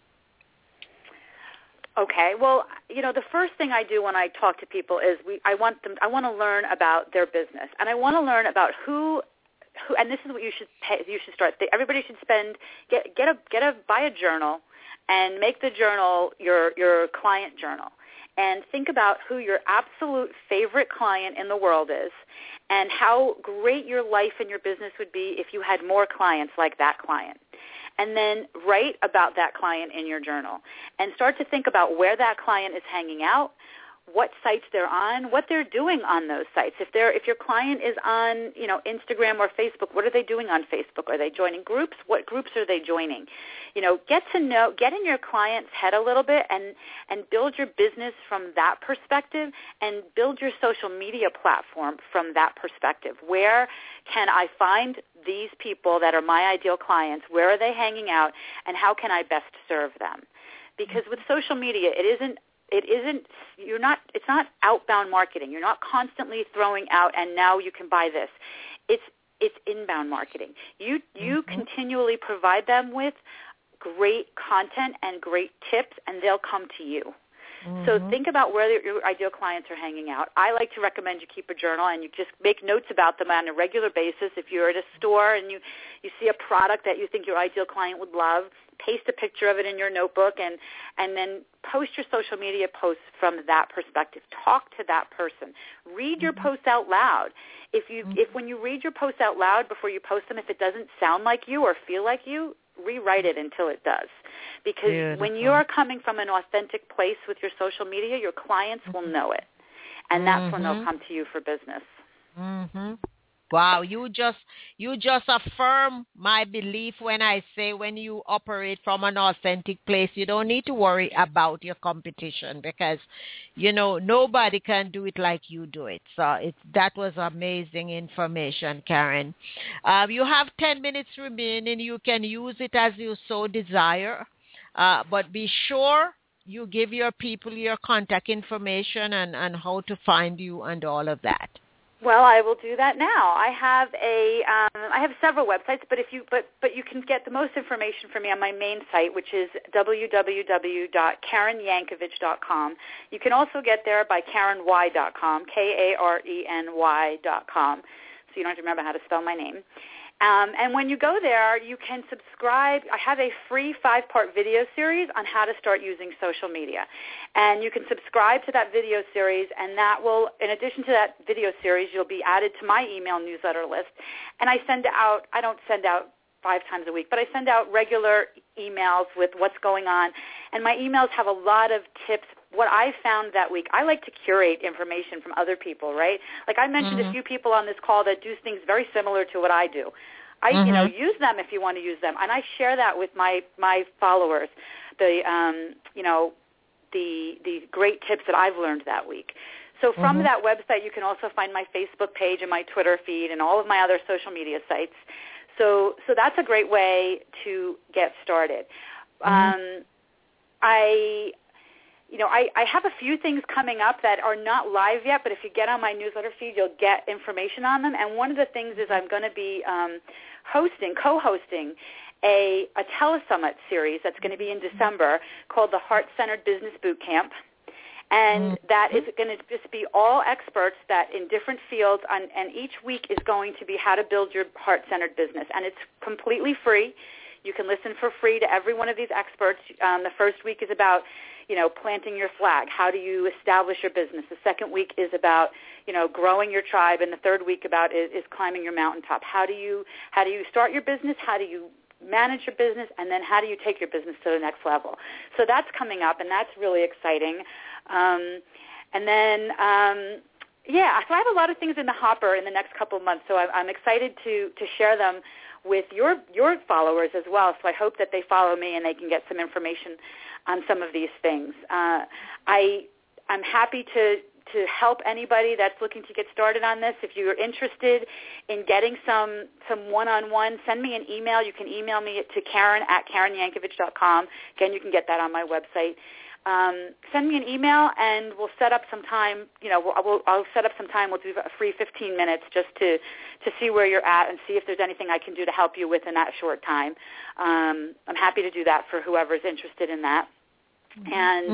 Okay. Well, you know, the first thing I do when I talk to people is we, I want them, I want to learn about their business, and I want to learn about who, who, and this is what you should pay, you should start. Everybody should spend, get, get a, get a, buy a journal, and make the journal your, your client journal. And think about who your absolute favorite client in the world is, and how great your life and your business would be if you had more clients like that client. And then write about that client in your journal, and start to think about where that client is hanging out, what sites they're on, what they're doing on those sites. If they're if your client is on, you know, Instagram or Facebook, what are they doing on Facebook? Are they joining groups? What groups are they joining? You know, get to know, get in your client's head a little bit, and and build your business from that perspective, and build your social media platform from that perspective. Where can I find these people that are my ideal clients? Where are they hanging out, and how can I best serve them? Because with social media, it isn't It isn't, you're not, it's not outbound marketing. You're not constantly throwing out, and now you can buy this. It's, it's inbound marketing. You, you mm-hmm. continually provide them with great content and great tips, and they'll come to you. Mm-hmm. So think about where your ideal clients are hanging out. I like to recommend you keep a journal, and you just make notes about them on a regular basis. If you're at a store and you, you see a product that you think your ideal client would love, paste a picture of it in your notebook, and, and then post your social media posts from that perspective. Talk to that person. Read your mm-hmm. posts out loud. If you, mm-hmm. if when you read your posts out loud before you post them, if it doesn't sound like you or feel like you, rewrite it until it does. Because Beautiful. when you're coming from an authentic place with your social media, your clients will know it. And that's mm-hmm. when they'll come to you for business. Mm-hmm. Wow, you just you just affirm my belief when I say when you operate from an authentic place, you don't need to worry about your competition because, you know, nobody can do it like you do it. So it, that was amazing information, Karen. Uh, you have ten minutes remaining. You can use it as you so desire, uh, but be sure you give your people your contact information and, and how to find you and all of that. Well, I will do that now. I have a, um, I have several websites, but if you, but but you can get the most information from me on my main site, which is w w w dot karen yankovich dot com. You can also get there by karen y dot com, K A R E N Y dot com, so you don't have to remember how to spell my name. Um, and when you go there, you can subscribe. I have a free five-part video series on how to start using social media. And you can subscribe to that video series, and that will, in addition to that video series, you'll be added to my email newsletter list. And I send out, I don't send out five times a week, but I send out regular emails with what's going on. And my emails have a lot of tips. What I found that week, I like to curate information from other people, right? Like I mentioned mm-hmm. a few people on this call that do things very similar to what I do. I, mm-hmm. you know, use them if you want to use them, and I share that with my my followers. The, um, you know, the the great tips that I've learned that week. So from mm-hmm. that website, you can also find my Facebook page and my Twitter feed and all of my other social media sites. So so that's a great way to get started. Mm-hmm. Um, I. You know, I, I have a few things coming up that are not live yet, but if you get on my newsletter feed, you'll get information on them. And one of the things is I'm going to be um, hosting, co-hosting a, a telesummit series that's going to be in December called the Heart-Centered Business Boot Camp. And that is going to just be all experts that in different fields, on, and each week is going to be how to build your heart-centered business. And it's completely free. You can listen for free to every one of these experts. Um, the first week is about, you know, planting your flag. How do you establish your business? The second week is about, you know, growing your tribe, and the third week about is, is climbing your mountaintop. How do you how do you start your business? How do you manage your business? And then how do you take your business to the next level? So that's coming up, and that's really exciting. Um, and then, um, yeah, so I have a lot of things in the hopper in the next couple of months. So I'm, I'm excited to to share them with your your followers as well. So I hope that they follow me and they can get some information on some of these things. Uh, I, I'm happy to, to help anybody that's looking to get started on this. If you're interested in getting some, some one-on-one, send me an email. You can email me to Karen at karen yankovich dot com. Again, you can get that on my website. Um, send me an email, and we'll set up some time. You know, we'll, we'll, I'll set up some time. We'll do a free fifteen minutes just to, to see where you're at and see if there's anything I can do to help you with in that short time. Um, I'm happy to do that for whoever's interested in that. Mm-hmm. And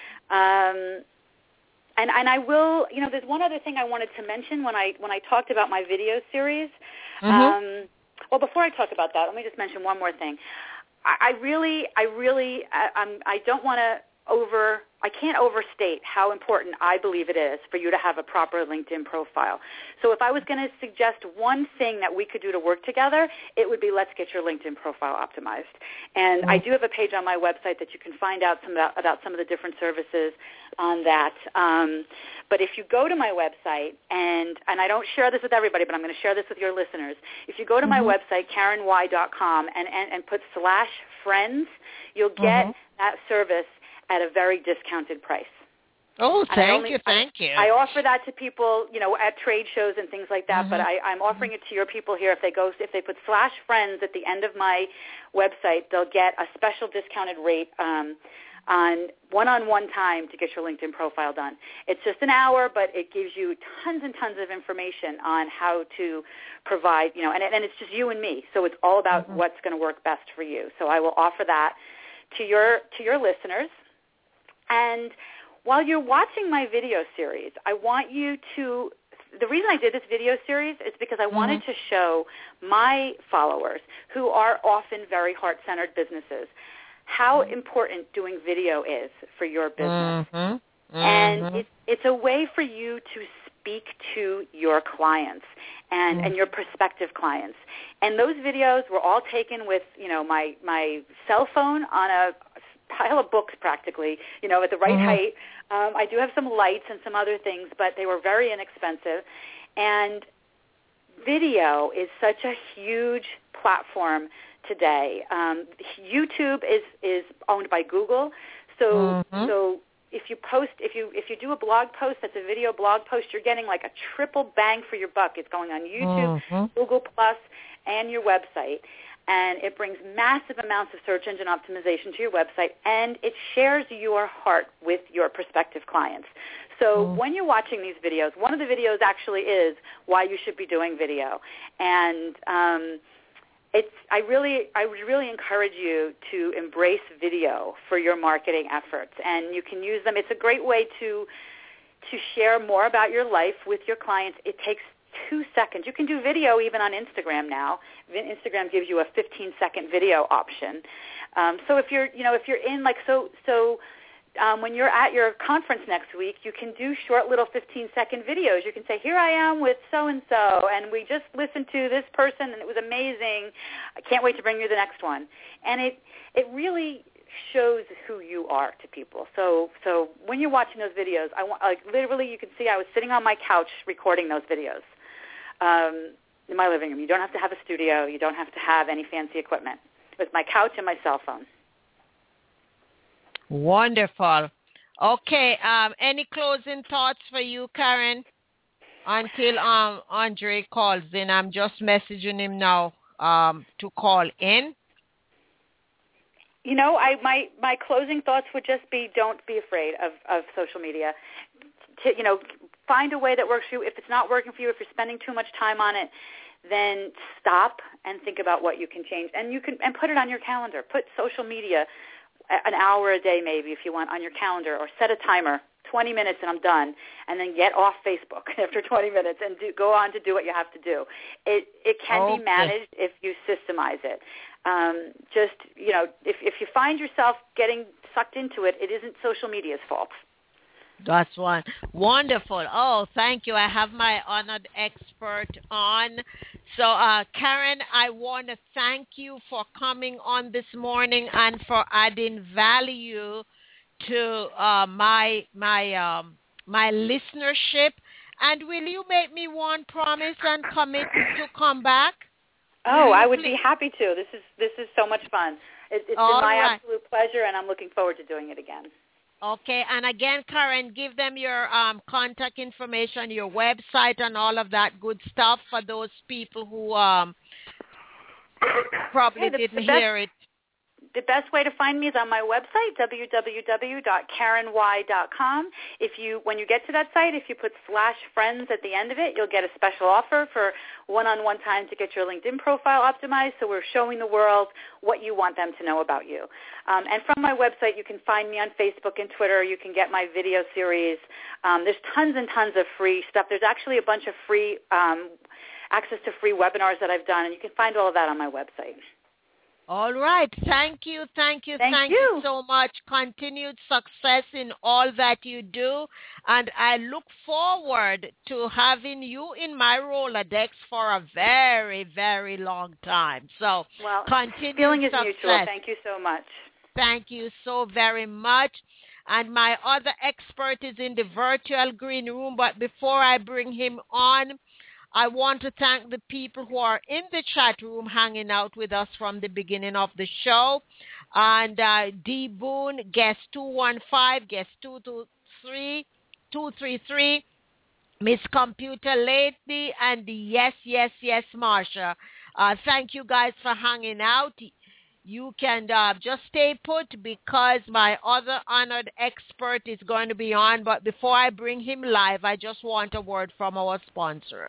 um, and and I will. You know, there's one other thing I wanted to mention when I when I talked about my video series. Mm-hmm. Um, well, before I talk about that, let me just mention one more thing. I, I really, I really, I, I'm, I don't want to. Over, I can't overstate how important I believe it is for you to have a proper LinkedIn profile. So if I was going to suggest one thing that we could do to work together, it would be let's get your LinkedIn profile optimized. And mm-hmm. I do have a page on my website that you can find out some about, about some of the different services on that. Um, but if you go to my website, and, and I don't share this with everybody, but I'm going to share this with your listeners. If you go to mm-hmm. my website, karen y dot com, and, and, and put slash friends, you'll get mm-hmm. that service at a very discounted price. Oh, thank only, you, thank I, you. I offer that to people, you know, at trade shows and things like that, mm-hmm. but I, I'm offering it to your people here. If they go, if they put slash friends at the end of my website, they'll get a special discounted rate um, on one-on-one time to get your LinkedIn profile done. It's just an hour, but it gives you tons and tons of information on how to provide, you know, and, and it's just you and me, so it's all about mm-hmm. what's going to work best for you. So I will offer that to your to your listeners. And while you're watching my video series, I want you to, the reason I did this video series is because I mm-hmm. wanted to show my followers, who are often very heart-centered businesses, how important doing video is for your business. Mm-hmm. Mm-hmm. And it, it's a way for you to speak to your clients and, mm. and your prospective clients. And those videos were all taken with, you know, my, my cell phone on a pile of books practically, you know, at the right mm-hmm. height. Um, I do have some lights and some other things, but they were very inexpensive. And video is such a huge platform today. Um, YouTube is, is owned by Google, so mm-hmm. so if you post, if you if you do a blog post that's a video blog post, you're getting like a triple bang for your buck. It's going on YouTube, mm-hmm. Google Plus, and your website. And it brings massive amounts of search engine optimization to your website, and it shares your heart with your prospective clients. So mm. when you're watching these videos, one of the videos actually is why you should be doing video. And um, it's I really I would really encourage you to embrace video for your marketing efforts, and you can use them. It's a great way to to share more about your life with your clients. It takes two seconds. You can do video even on Instagram now. Instagram gives you a fifteen second video option. Um, so if you're, you know, if you're in like, so, so um, when you're at your conference next week, you can do short little fifteen second videos. You can say, here I am with so-and-so, and we just listened to this person, and it was amazing. I can't wait to bring you the next one. And it, it really shows who you are to people. So, so when you're watching those videos, I want, like literally, you can see I was sitting on my couch recording those videos. Um, in my living room. You don't have to have a studio. You don't have to have any fancy equipment. With my couch and my cell phone. Wonderful. Okay. Um, any closing thoughts for you, Karen? Until um, Andre calls in. I'm just messaging him now um, to call in. You know, I my, my closing thoughts would just be don't be afraid of, of social media. To, you know, find a way that works for you. If it's not working for you, if you're spending too much time on it, then stop and think about what you can change. And you can and put it on your calendar. Put social media an hour a day maybe if you want on your calendar, or set a timer, twenty minutes and I'm done, and then get off Facebook after twenty minutes and do, go on to do what you have to do. It it can okay. be managed if you systemize it. Um, just, you know, if, if you find yourself getting sucked into it, it isn't social media's fault. That's one. Wonderful. Oh, thank you. I have my honored expert on. So, uh, Karen, I want to thank you for coming on this morning and for adding value to uh, my my um, my listenership. And will you make me one promise and commit to come back? Oh, I would be happy to. This is this is so much fun. It, it's been my right. absolute pleasure, and I'm looking forward to doing it again. Okay, and again, Karen, give them your um, contact information, your website, and all of that good stuff for those people who um, probably hey, the, didn't the hear best, it. The best way to find me is on my website, w w w dot karen y dot com. If you, when you get to that site, if you put slash friends at the end of it, you'll get a special offer for one-on-one time to get your LinkedIn profile optimized. So we're showing the world what you want them to know about you. Um, and from my website, you can find me on Facebook and Twitter. You can get my video series. Um, there's tons and tons of free stuff. There's actually a bunch of free um, access to free webinars that I've done, and you can find all of that on my website. All right. Thank you. Thank you. Thank, thank you. you so much. Continued success in all that you do. And I look forward to having you in my Rolodex for a very, very long time. So well, continued feeling is success. mutual. Thank you so much. Thank you so very much. And my other expert is in the virtual green room. But before I bring him on, I want to thank the people who are in the chat room hanging out with us from the beginning of the show. And uh, D. Boone, guest two one five, guest two two three, two three three, Miss Computer Lady, and the Yes, Yes, Yes, Marsha. Uh, thank you guys for hanging out. You can uh, just stay put because my other honored expert is going to be on. But before I bring him live, I just want a word from our sponsor.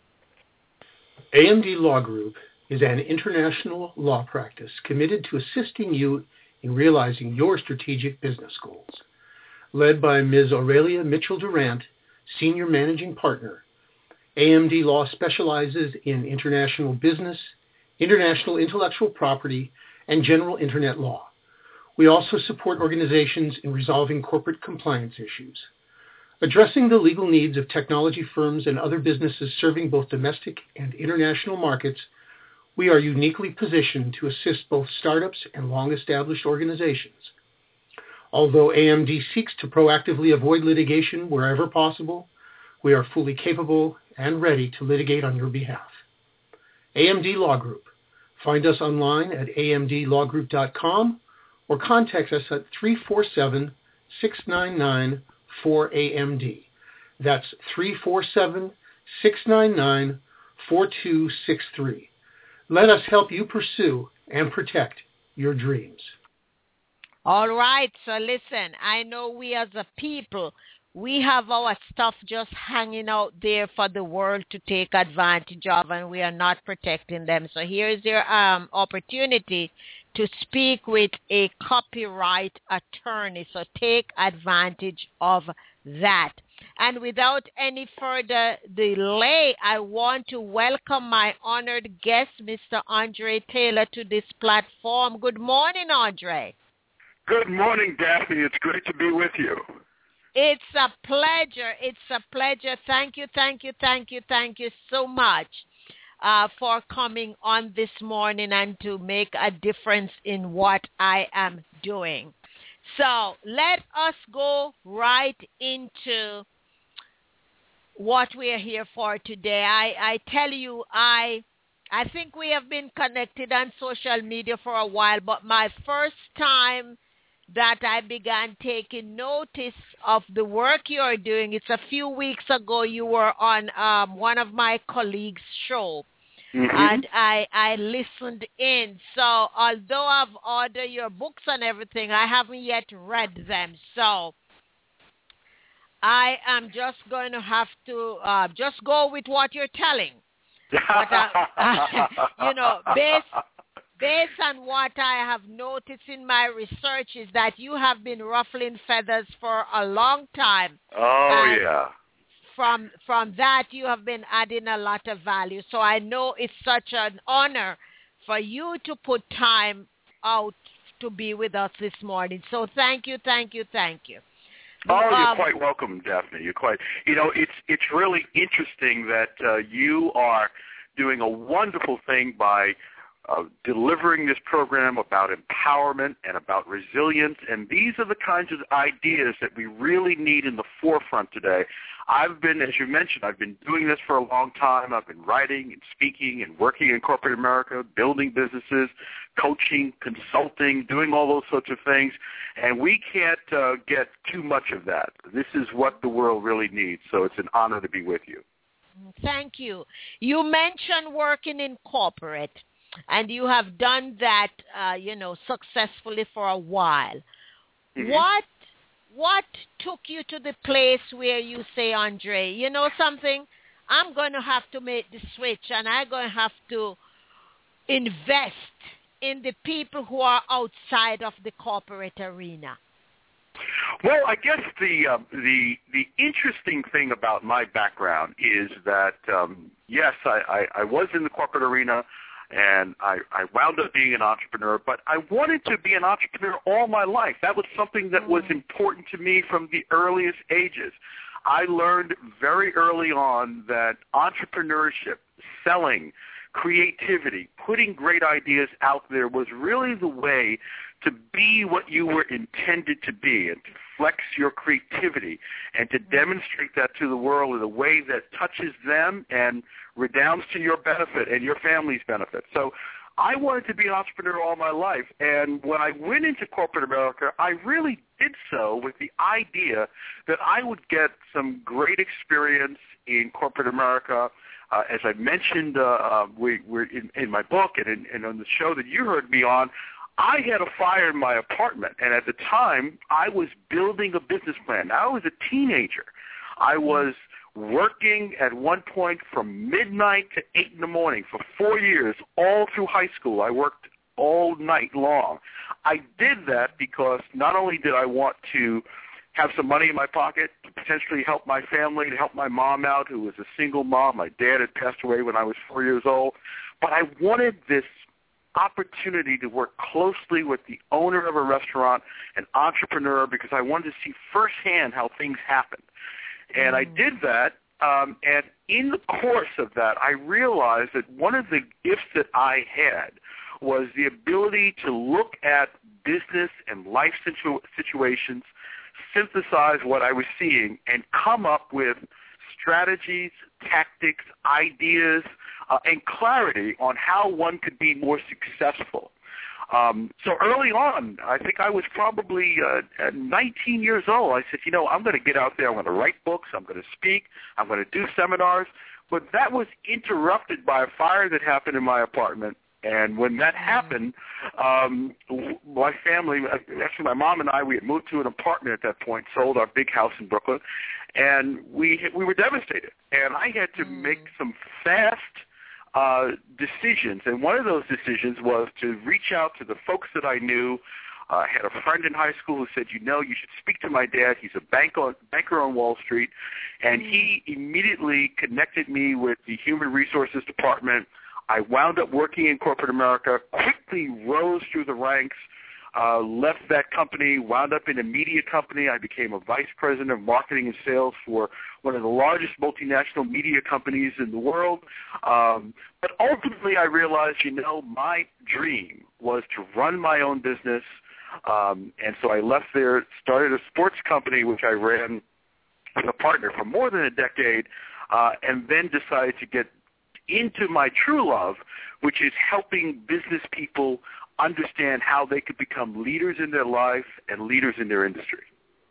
A M D Law Group is an international law practice committed to assisting you in realizing your strategic business goals. Led by Miz Aurelia Mitchell-Durant, Senior Managing Partner, A M D Law specializes in international business, international intellectual property, and general Internet law. We also support organizations in resolving corporate compliance issues. Addressing the legal needs of technology firms and other businesses serving both domestic and international markets, we are uniquely positioned to assist both startups and long-established organizations. Although A M D seeks to proactively avoid litigation wherever possible, we are fully capable and ready to litigate on your behalf. A M D Law Group. Find us online at a m d law group dot com or contact us at three four seven, six nine nine, four A M D. That's three four seven, six nine nine, four two six three. Let us help you pursue and protect your dreams. All right, so listen, I know we as a people, we have our stuff just hanging out there for the world to take advantage of, and we are not protecting them. So here's your um, opportunity to speak with a copyright attorney. So take advantage of that. And without any further delay, I want to welcome my honored guest, Mister Andre Taylor, to this platform. Good morning, Andre. Good morning, Daphne. It's great to be with you. It's a pleasure. It's a pleasure. Thank you, thank you, thank you, thank you so much uh, for coming on this morning and to make a difference in what I am doing. So let us go right into what we are here for today. I, I tell you, I I think we have been connected on social media for a while, but my first time that I began taking notice of the work you're doing, it's a few weeks ago. You were on um, one of my colleagues' show, mm-hmm. and I, I listened in. So although I've ordered your books and everything, I haven't yet read them. So I am just going to have to uh, just go with what you're telling. But, uh, uh, you know, based... Based on what I have noticed in my research is that you have been ruffling feathers for a long time. Oh, and yeah. From from that, you have been adding a lot of value. So I know it's such an honor for you to put time out to be with us this morning. So thank you, thank you, thank you. Oh, um, you're quite welcome, Daphne. You're quite, you know, it's it's really interesting that uh, you are doing a wonderful thing by Uh, delivering this program about empowerment and about resilience, and these are the kinds of ideas that we really need in the forefront today. I've been, as you mentioned, I've been doing this for a long time. I've been writing and speaking and working in corporate America, building businesses, coaching, consulting, doing all those sorts of things, and we can't uh, get too much of that. This is what the world really needs, so it's an honor to be with you. Thank you. You mentioned working in corporate, and you have done that, uh, you know, successfully for a while. Mm-hmm. What what took you to the place where you say, Andre, you know something, I'm going to have to make the switch, and I'm going to have to invest in the people who are outside of the corporate arena? Well, I guess the uh, the the interesting thing about my background is that, um, yes, I, I, I was in the corporate arena, and I, I wound up being an entrepreneur, but I wanted to be an entrepreneur all my life. That was something that was important to me from the earliest ages. I learned very early on that entrepreneurship, selling, creativity, putting great ideas out there was really the way to be what you were intended to be and to flex your creativity and to demonstrate that to the world in a way that touches them and redounds to your benefit and your family's benefit. So I wanted to be an entrepreneur all my life, and when I went into corporate America, I really did so with the idea that I would get some great experience in corporate America. Uh, as I mentioned uh, uh, we, we're in, in my book and, in, and on the show that you heard me on, I had a fire in my apartment, and at the time, I was building a business plan. I was a teenager. I was working at one point from midnight to eight in the morning for four years, all through high school. I worked all night long. I did that because not only did I want to have some money in my pocket to potentially help my family, to help my mom out, who was a single mom. My dad had passed away when I was four years old. But I wanted this opportunity to work closely with the owner of a restaurant, an entrepreneur, because I wanted to see firsthand how things happened. And I did that, um, and in the course of that, I realized that one of the gifts that I had was the ability to look at business and life situ- situations, synthesize what I was seeing, and come up with strategies, tactics, ideas, uh, and clarity on how one could be more successful. Um, so early on, I think I was probably uh, at nineteen years old, I said, you know, I'm going to get out there, I'm going to write books, I'm going to speak, I'm going to do seminars. But that was interrupted by a fire that happened in my apartment. And when that happened, um, my family, actually my mom and I, we had moved to an apartment at that point, sold our big house in Brooklyn, and we we were devastated. And I had to make some fast uh, decisions. And one of those decisions was to reach out to the folks that I knew. Uh, I had a friend in high school who said, you know, you should speak to my dad. He's a bank on, banker on Wall Street. And he immediately connected me with the Human Resources Department. I wound up working in corporate America, quickly rose through the ranks, uh, left that company, wound up in a media company. I became a vice president of marketing and sales for one of the largest multinational media companies in the world. Um, but ultimately I realized, you know, my dream was to run my own business. Um, and so I left there, started a sports company, which I ran with a partner for more than a decade, uh, and then decided to get into my true love, which is helping business people understand how they could become leaders in their life and leaders in their industry.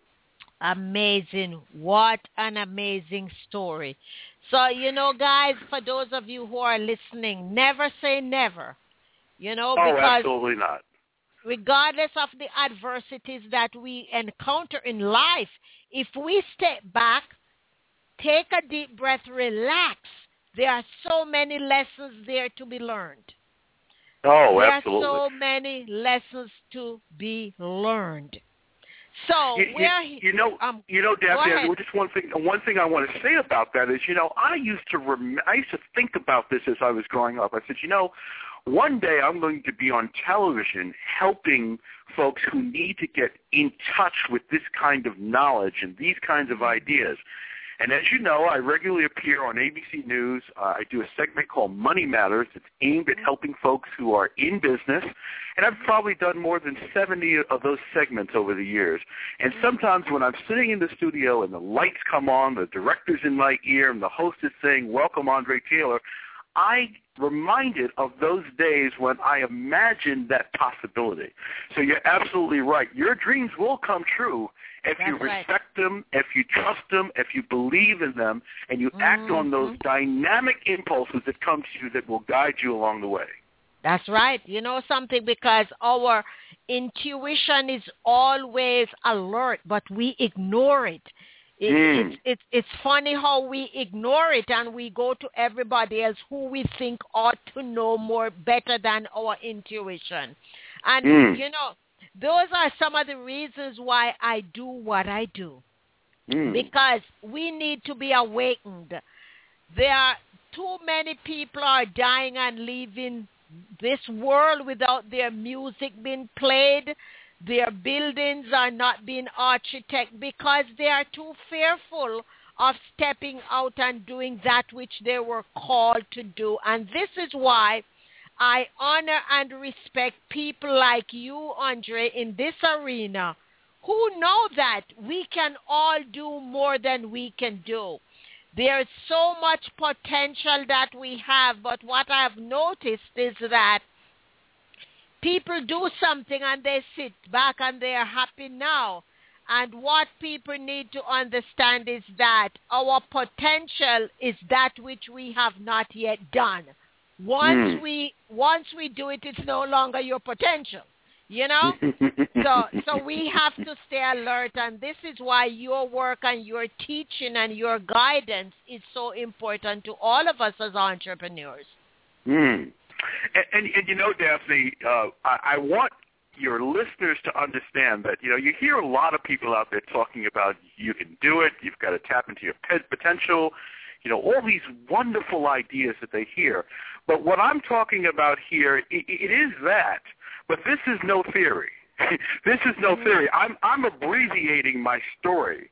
Amazing. What an amazing story. So, you know, guys, for those of you who are listening, never say never, you know, oh, because absolutely not. Regardless of the adversities that we encounter in life, if we step back, take a deep breath, relax, there are so many lessons there to be learned. Oh, there absolutely. There are so many lessons to be learned. So you, where you, you know, um, you know, Daphne, just one thing. One thing I want to say about that is, you know, I used to rem- I used to think about this as I was growing up. I said, you know, one day I'm going to be on television helping folks who need to get in touch with this kind of knowledge and these kinds of ideas. And as you know, I regularly appear on A B C News. Uh, I do a segment called Money Matters. It's aimed at helping folks who are in business. And I've probably done more than seventy of those segments over the years. And sometimes when I'm sitting in the studio and the lights come on, the director's in my ear, and the host is saying, "Welcome, Andre Taylor," I reminded of those days when I imagined that possibility. So you're absolutely right. Your dreams will come true if That's you right. respect them, if you trust them, if you believe in them, and you mm-hmm. act on those dynamic impulses that come to you that will guide you along the way. That's right. You know something, because our intuition is always alert, but we ignore it. It, mm. it's, it's, it's funny how we ignore it and we go to everybody else who we think ought to know more better than our intuition. And, mm. you know, those are some of the reasons why I do what I do. Mm. Because we need to be awakened. There are too many people are dying and leaving this world without their music being played. Their buildings are not being architected because they are too fearful of stepping out and doing that which they were called to do. And this is why I honor and respect people like you, Andre, in this arena, who know that we can all do more than we can do. There's so much potential that we have, but what I've noticed is that people do something and they sit back and they are happy now. And what people need to understand is that our potential is that which we have not yet done. Once mm. we once we do it, it's no longer your potential, you know? so so we have to stay alert, and this is why your work and your teaching and your guidance is so important to all of us as entrepreneurs. Mm. And, and, and, you know, Daphne, uh, I, I want your listeners to understand that, you know, you hear a lot of people out there talking about you can do it, you've got to tap into your potential, you know, all these wonderful ideas that they hear. But what I'm talking about here, it, it is that, but this is no theory. This is no theory. I'm, I'm abbreviating my story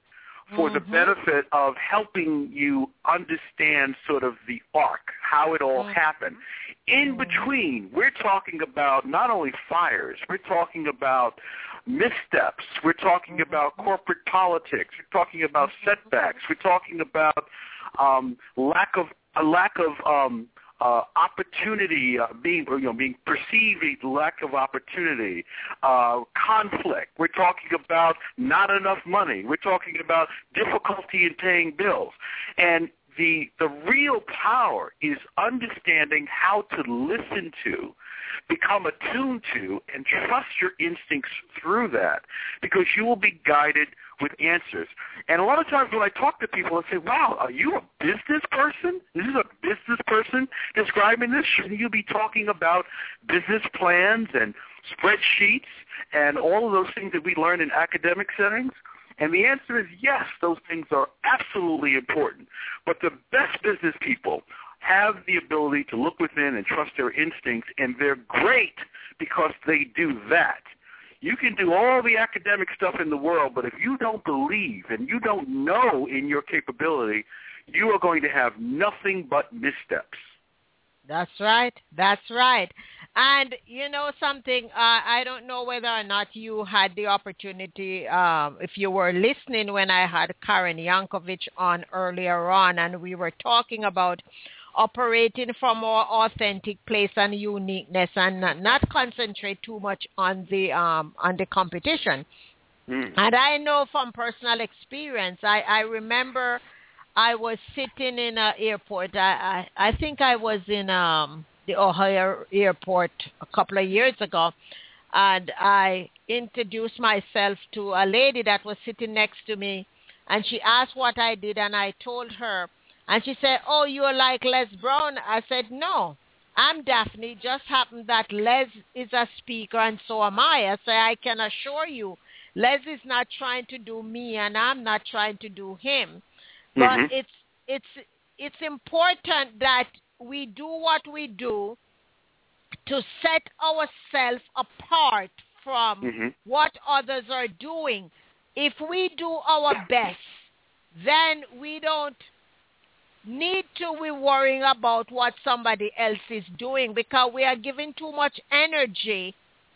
for mm-hmm. the benefit of helping you understand sort of the arc, how it all mm-hmm. happened. In mm-hmm. between, we're talking about not only fires, we're talking about missteps, we're talking mm-hmm. about corporate politics, we're talking about setbacks, we're talking about um, lack of a lack of um, uh, opportunity, uh, being you know being perceived lack of opportunity, uh, conflict. We're talking about not enough money. We're talking about difficulty in paying bills, and the the real power is understanding how to listen to, become attuned to, and trust your instincts through that, because you will be guided with answers. And a lot of times when I talk to people, I say, wow, are you a business person? Is this a business person describing this? Shouldn't you be talking about business plans and spreadsheets and all of those things that we learn in academic settings? And the answer is yes, those things are absolutely important. But the best business people have the ability to look within and trust their instincts, and they're great because they do that. You can do all the academic stuff in the world, but if you don't believe and you don't know in your capability, you are going to have nothing but missteps. That's right. That's right. And you know something, uh, I don't know whether or not you had the opportunity, um, if you were listening when I had Karen Yankovic on earlier on, and we were talking about operating from our authentic place and uniqueness, and not, not concentrate too much on the um, on the competition. Mm. And I know from personal experience, I, I remember I was sitting in an airport. I, I, I think I was in um, the Ohio airport a couple of years ago, and I introduced myself to a lady that was sitting next to me, and she asked what I did, and I told her. And she said, oh, you're like Les Brown. I said, no, I'm Daphne. Just happened that Les is a speaker and so am I. I say, I can assure you, Les is not trying to do me and I'm not trying to do him. But mm-hmm. it's it's it's important that we do what we do to set ourselves apart from mm-hmm. what others are doing. If we do our best, then we don't need to be worrying about what somebody else is doing, because we are giving too much energy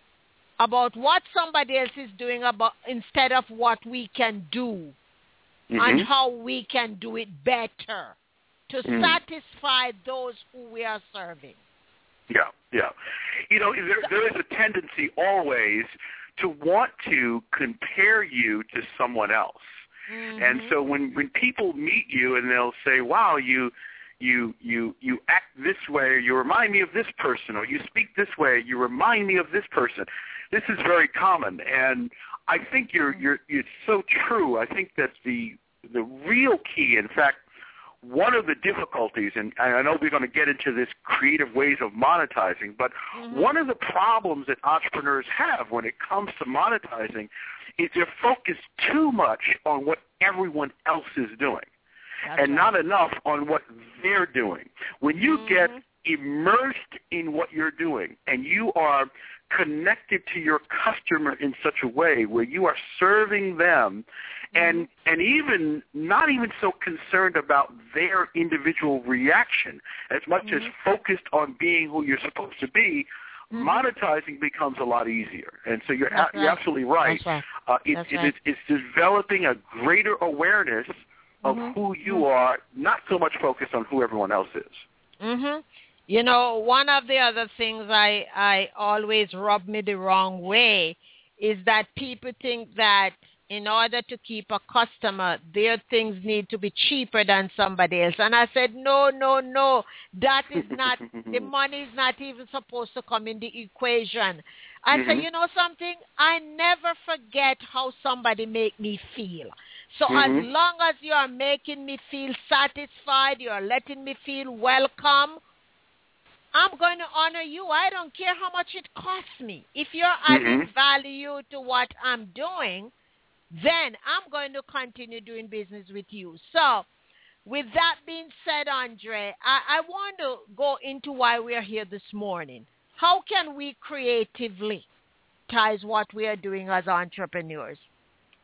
about what somebody else is doing about instead of what we can do mm-hmm. and how we can do it better to mm. satisfy those who we are serving. Yeah, yeah. You know, there, there is a tendency always to want to compare you to someone else. Mm-hmm. And so when, when people meet you and they'll say, wow, you you you you act this way, you remind me of this person, or you speak this way, you remind me of this person. This is very common, and I think you're you're it's so true. I think that the the real key, in fact, one of the difficulties, and I know we're going to get into this creative ways of monetizing, but mm-hmm. one of the problems that entrepreneurs have when it comes to monetizing is they're focused too much on what everyone else is doing. That's and right. not enough on what they're doing. When you mm-hmm. get immersed in what you're doing and you are connected to your customer in such a way where you are serving them mm-hmm. and and even not even so concerned about their individual reaction as much mm-hmm. as focused on being who you're supposed to be, mm-hmm. monetizing becomes a lot easier. And so you're, a, right. you're absolutely right. That's right. Uh, it, That's it, right. It's, it's developing a greater awareness of mm-hmm. who you mm-hmm. are, not so much focused on who everyone else is. Mm-hmm. You know, one of the other things I, I always rub me the wrong way is that people think that in order to keep a customer, their things need to be cheaper than somebody else. And I said, no, no, no, that is not, the money is not even supposed to come in the equation. I mm-hmm. said, you know something? I never forget how somebody make me feel. So mm-hmm. as long as you are making me feel satisfied, you are letting me feel welcome, I'm going to honor you. I don't care how much it costs me. If you're adding mm-hmm. value to what I'm doing, then I'm going to continue doing business with you. So with that being said, Andre, I, I want to go into why we are here this morning. How can we creatively ties what we are doing as entrepreneurs?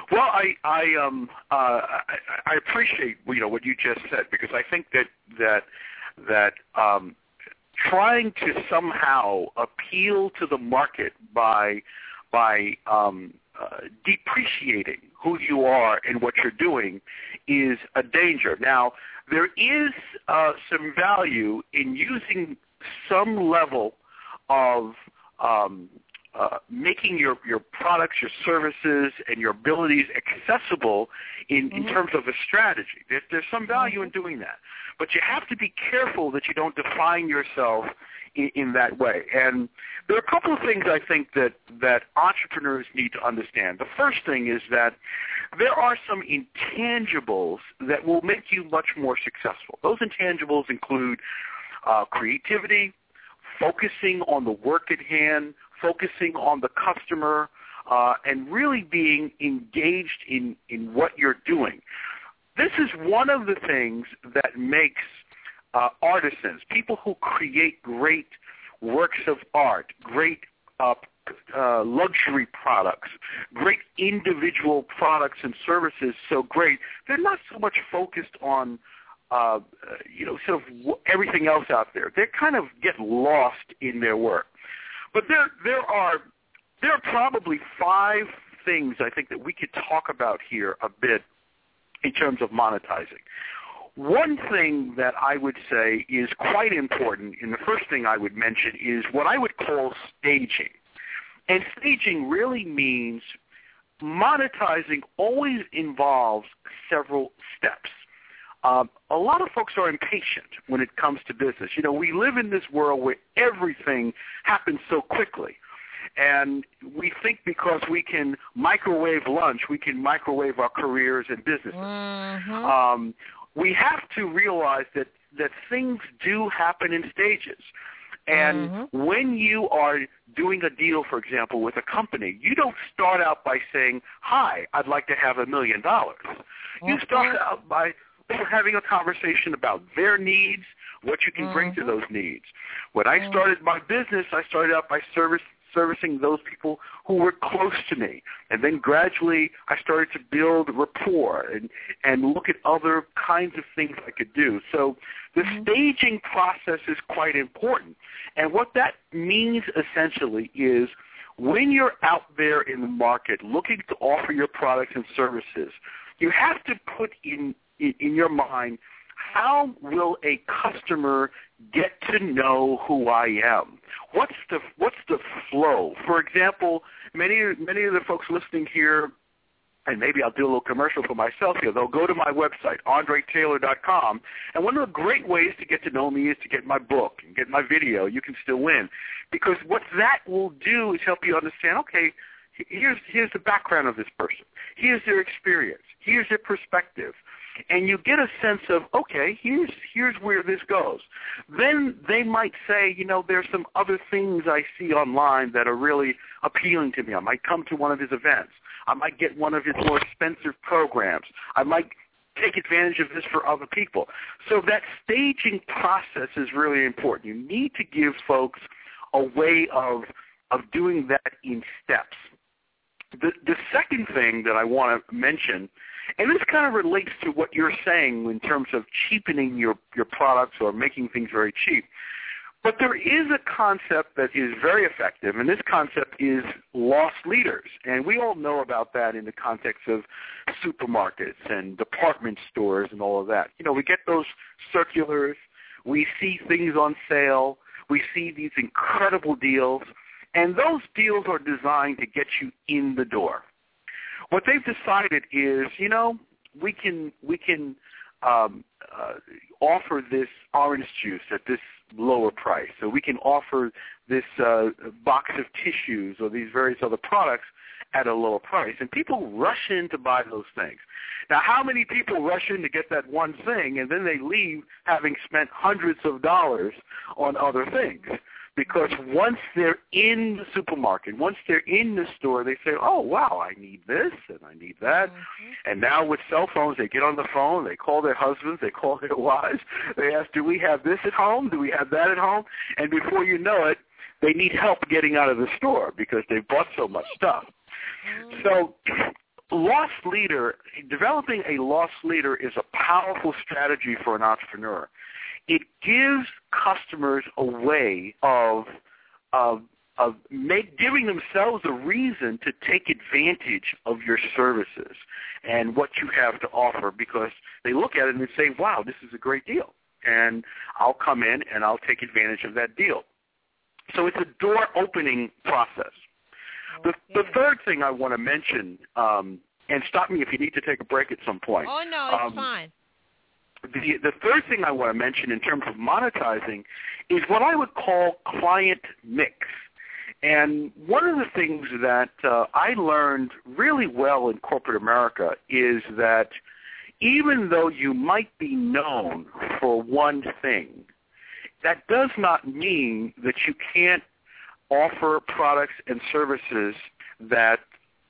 Well, I I um uh I, I appreciate you know what you just said, because I think that that that um trying to somehow appeal to the market by by um uh, depreciating who you are and what you're doing is a danger. Now, there is uh, some value in using some level of um, uh, making your, your products, your services, and your abilities accessible in, mm-hmm. in terms of a strategy. There, there's some value mm-hmm. in doing that. But you have to be careful that you don't define yourself in, in that way. And there are a couple of things I think that, that entrepreneurs need to understand. The first thing is that there are some intangibles that will make you much more successful. Those intangibles include uh, creativity, focusing on the work at hand, focusing on the customer, uh, and really being engaged in, in what you're doing. This is one of the things that makes uh, artisans, people who create great works of art, great uh, uh, luxury products, great individual products and services so great. They're not so much focused on uh, you know, sort of w- everything else out there. They kind of get lost in their work. But there, there are, there are probably five things I think that we could talk about here a bit in terms of monetizing. One thing that I would say is quite important, and the first thing I would mention is what I would call staging. And staging really means monetizing always involves several steps. Um, a lot of folks are impatient when it comes to business. You know, we live in this world where everything happens so quickly. And we think because we can microwave lunch, we can microwave our careers and businesses. Mm-hmm. Um, we have to realize that, that things do happen in stages. And mm-hmm. when you are doing a deal, for example, with a company, you don't start out by saying, hi, I'd like to have a million dollars. You start out by having a conversation about their needs, what you can mm-hmm. bring to those needs. When I started my business, I started out by service, servicing those people who were close to me. And then gradually I started to build rapport and, and look at other kinds of things I could do. So the mm-hmm. staging process is quite important. And what that means essentially is when you're out there in the market looking to offer your products and services, you have to put in in your mind, how will a customer get to know who I am? What's the what's the flow? For example, many many of the folks listening here, and maybe I'll do a little commercial for myself here, they'll go to my website, andre taylor dot com, and one of the great ways to get to know me is to get my book and get my video, You Can Still Win. Because what that will do is help you understand, okay, here's here's the background of this person. Here's their experience. Here's their perspective. And you get a sense of, okay, here's here's where this goes. Then they might say, you know, there's some other things I see online that are really appealing to me. I might come to one of his events. I might get one of his more expensive programs. I might take advantage of this for other people. So that staging process is really important. You need to give folks a way of of doing that in steps. The, the second thing that I want to mention, and this kind of relates to what you're saying in terms of cheapening your, your products or making things very cheap, but there is a concept that is very effective, and this concept is loss leaders. And we all know about that in the context of supermarkets and department stores and all of that. You know, we get those circulars, we see things on sale, we see these incredible deals, and those deals are designed to get you in the door. What they've decided is, you know, we can we can um, uh, offer this orange juice at this lower price. So we can offer this uh, box of tissues or these various other products at a lower price. And people rush in to buy those things. Now, how many people rush in to get that one thing and then they leave having spent hundreds of dollars on other things? Because once they're in the supermarket, once they're in the store, they say, oh, wow, I need this and I need that. Mm-hmm. And now with cell phones, they get on the phone, they call their husbands, they call their wives. They ask, do we have this at home? Do we have that at home? And before you know it, they need help getting out of the store because they've bought so much stuff. Mm-hmm. So loss leader, developing a loss leader is a powerful strategy for an entrepreneur. It gives customers a way of of of make, giving themselves a reason to take advantage of your services and what you have to offer, because they look at it and they say, wow, this is a great deal, and I'll come in and I'll take advantage of that deal. So it's a door-opening process. The, the third thing I want to mention, um, and stop me if you need to take a break at some point. Oh, no, it's um, fine. The, the third thing I want to mention in terms of monetizing is what I would call client mix. And one of the things that uh, I learned really well in corporate America is that even though you might be known for one thing, that does not mean that you can't offer products and services that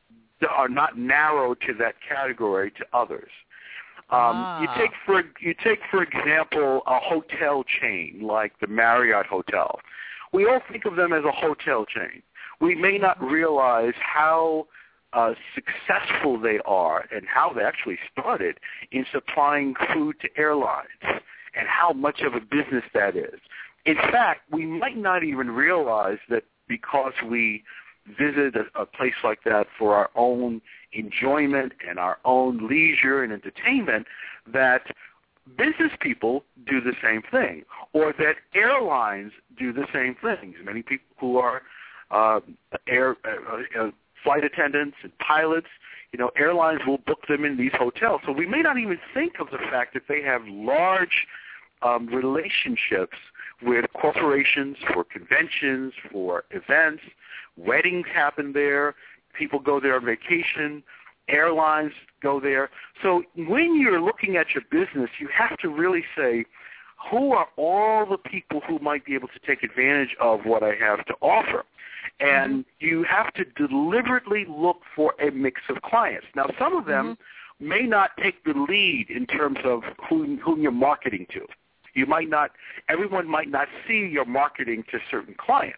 are not narrow to that category to others. Um, ah. You take for you take for example a hotel chain like the Marriott Hotel. We all think of them as a hotel chain. We may not realize how uh, successful they are and how they actually started in supplying food to airlines and how much of a business that is. In fact, we might not even realize that because we visit a, a place like that for our own enjoyment and our own leisure and entertainment, that business people do the same thing, or that airlines do the same things. Many people who are uh, air uh, uh, flight attendants and pilots, you know, airlines will book them in these hotels. So we may not even think of the fact that they have large um, relationships with corporations for conventions, for events. Weddings happen there. People go there on vacation. Airlines go there. So when you're looking at your business, you have to really say, who are all the people who might be able to take advantage of what I have to offer? And mm-hmm. you have to deliberately look for a mix of clients. Now, some of them mm-hmm. may not take the lead in terms of who, whom you're marketing to. You might not, everyone might not see your marketing to certain clients.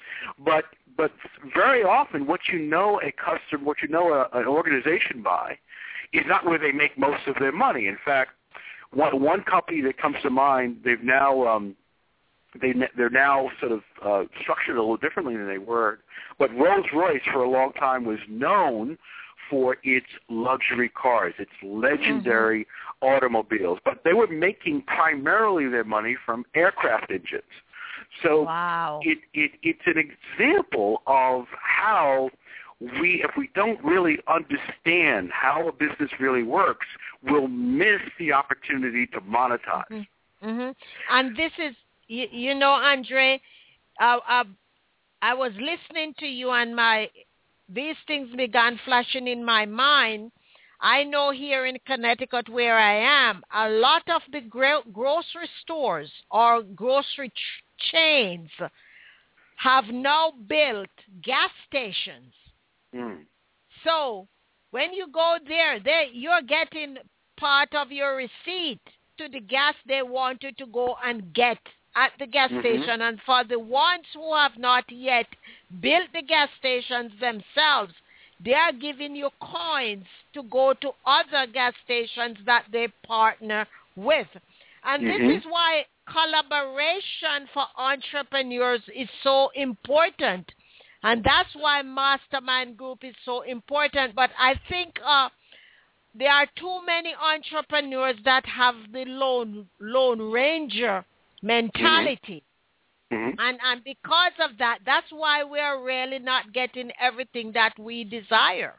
But but very often what you know a customer, what you know a, an organization by is not where they make most of their money. In fact, one, one company that comes to mind, they've now um, they they're now sort of uh, structured a little differently than they were. But Rolls-Royce for a long time was known for its luxury cars, its legendary mm-hmm. automobiles. But they were making primarily their money from aircraft engines. So wow. it, it, it's an example of how we, if we don't really understand how a business really works, we'll miss the opportunity to monetize. Mm-hmm. Mm-hmm. And this is, you, you know, Andre, uh, uh, I was listening to you and my these things began flashing in my mind. I know here in Connecticut where I am, a lot of the gro- grocery stores or grocery ch- chains have now built gas stations. Mm. So when you go there, they, you're getting part of your receipt to the gas they want you to go and get at the gas mm-hmm. station. And for the ones who have not yet built the gas stations themselves, they are giving you coins to go to other gas stations that they partner with. And mm-hmm. this is why collaboration for entrepreneurs is so important. And that's why Mastermind Group is so important. But I think uh, there are too many entrepreneurs that have the Lone, Lone Ranger mentality. Mm-hmm. And and because of that, that's why we're really not getting everything that we desire.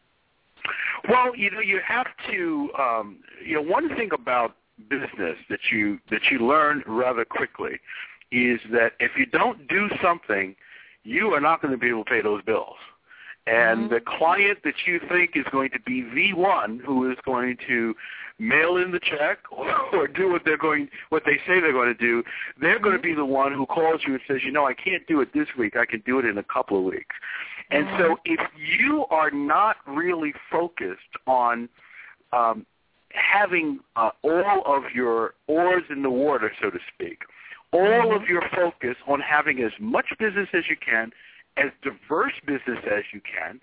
Well, you know, you have to, um, you know, one thing about business that you that you learn rather quickly is that if you don't do something, you are not going to be able to pay those bills. And mm-hmm. the client that you think is going to be the one who is going to mail in the check or, or do what they're going, what they say they're going to do, they're mm-hmm. going to be the one who calls you and says, you know, I can't do it this week. I can do it in a couple of weeks. And mm-hmm. so if you are not really focused on um, having uh, all of your oars in the water, so to speak, all mm-hmm. of your focus on having as much business as you can, as diverse business as you can,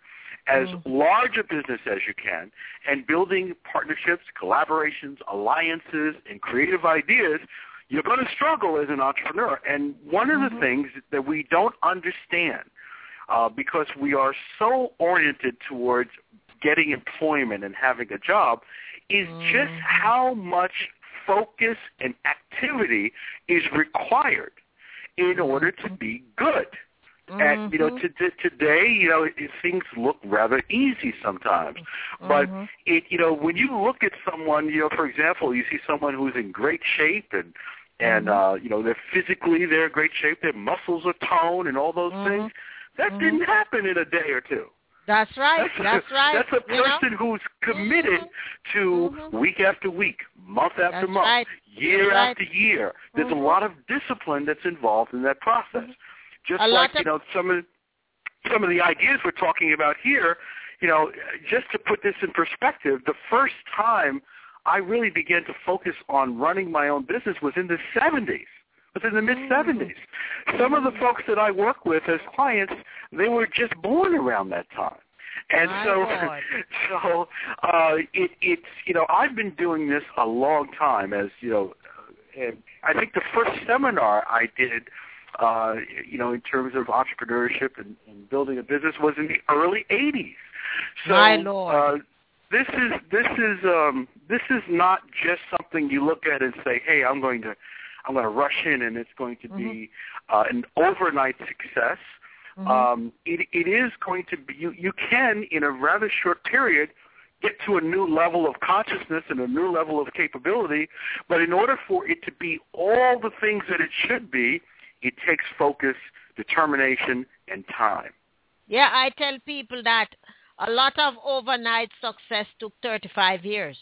as Mm. large a business as you can and building partnerships, collaborations, alliances, and creative ideas, you're going to struggle as an entrepreneur. And one of Mm-hmm. the things that we don't understand, uh, because we are so oriented towards getting employment and having a job, is Mm-hmm. just how much focus and activity is required in order to be good. Mm-hmm. And, you know, to, to, today, you know, it, things look rather easy sometimes. But, Mm-hmm. it, you know, when you look at someone, you know, for example, you see someone who's in great shape and, and Mm-hmm. uh, you know, they're physically, they're in great shape, their muscles are toned and all those Mm-hmm. things. That Mm-hmm. didn't happen in a day or two. That's right. That's, That's right. That's a you know? person who's committed Mm-hmm. to Mm-hmm. week after week, month after That's month, right. year That's right. after year. There's Mhm. a lot of discipline that's involved in that process. Just A like, lot of- you know, some of some of the ideas we're talking about here, you know, just to put this in perspective, the first time I really began to focus on running my own business was in the seventies. It was in the mid-seventies. Some of the folks that I work with as clients, they were just born around that time. And My so, Lord. so uh, it, it's, you know, I've been doing this a long time as, you know, and I think the first seminar I did, uh, you know, in terms of entrepreneurship and, and building a business was in the early eighties. So, My Lord. Uh, this is, this is, um, this is not just something you look at and say, hey, I'm going to, I'm going to rush in and it's going to be uh, an overnight success. Mm-hmm. Um, it, it is going to be, you, you can, in a rather short period, get to a new level of consciousness and a new level of capability, but in order for it to be all the things that it should be, it takes focus, determination, and time. Yeah, I tell people that a lot of overnight success took thirty-five years.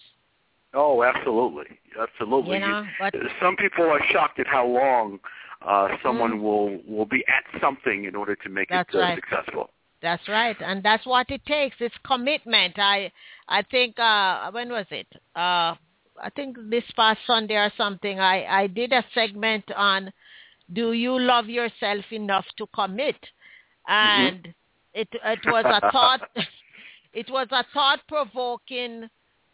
Oh, absolutely. Absolutely. You know, but Some people are shocked at how long uh, someone Mm. will, will be at something in order to make That's it uh, right. successful. That's right, and that's what it takes. It's commitment. I I think uh, when was it? Uh, I think this past Sunday or something. I, I did a segment on, do you love yourself enough to commit? And Mm-hmm. it it was a thought. It was a thought provoking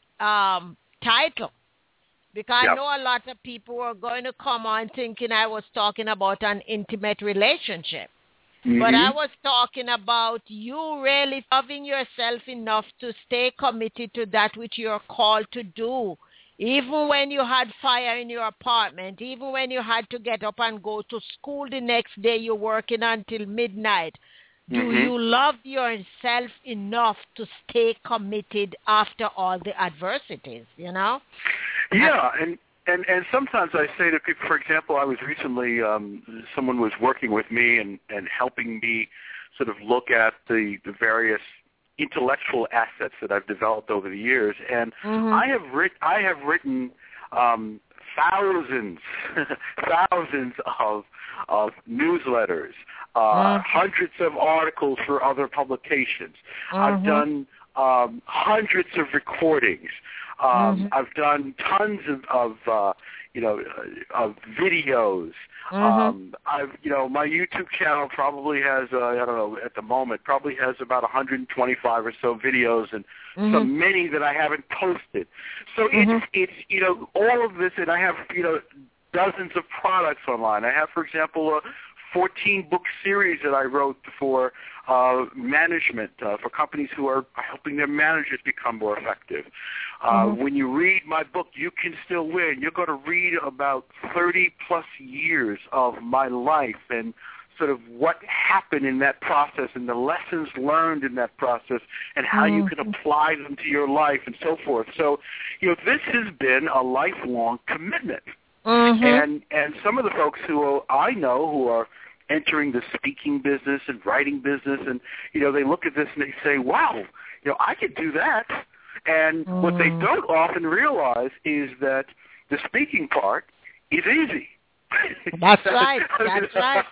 um, title. Because Yep. I know a lot of people were going to come on thinking I was talking about an intimate relationship. Mm-hmm. But I was talking about you really loving yourself enough to stay committed to that which you're called to do. Even when you had fire in your apartment, even when you had to get up and go to school the next day, you're working until midnight. Do Mm-hmm. you love yourself enough to stay committed after all the adversities, you know? Yeah, and, and, and sometimes I say to people, for example, I was recently, um, someone was working with me and, and helping me sort of look at the, the various intellectual assets that I've developed over the years, and Mm-hmm. I have writ- I have written um, thousands, thousands of of newsletters, uh, Mhm. hundreds of articles for other publications. I've Mhm. done um, hundreds of recordings. Um, Mhm. I've done tons of, of uh, you know, uh, of videos. Mhm. Um, I've, you know, my YouTube channel probably has, uh, I don't know, at the moment, probably has about one hundred twenty-five or so videos, and Mhm. so many that I haven't posted. So Mhm. it's, it's, you know, all of this, and I have, you know, dozens of products online. I have, for example, a fourteen-book series that I wrote for uh, management, uh, for companies who are helping their managers become more effective. Uh, Mhm. When you read my book, You Can Still Win, you're going to read about thirty-plus years of my life and sort of what happened in that process and the lessons learned in that process and how you can Mhm. apply them to your life and so forth. So, you know, this has been a lifelong commitment. Mhm. And and some of the folks who I know who are entering the speaking business and writing business, and you know, they look at this and they say, "Wow, you know, I could do that." And mm. what they don't often realize is that the speaking part is easy. That's right. That's right.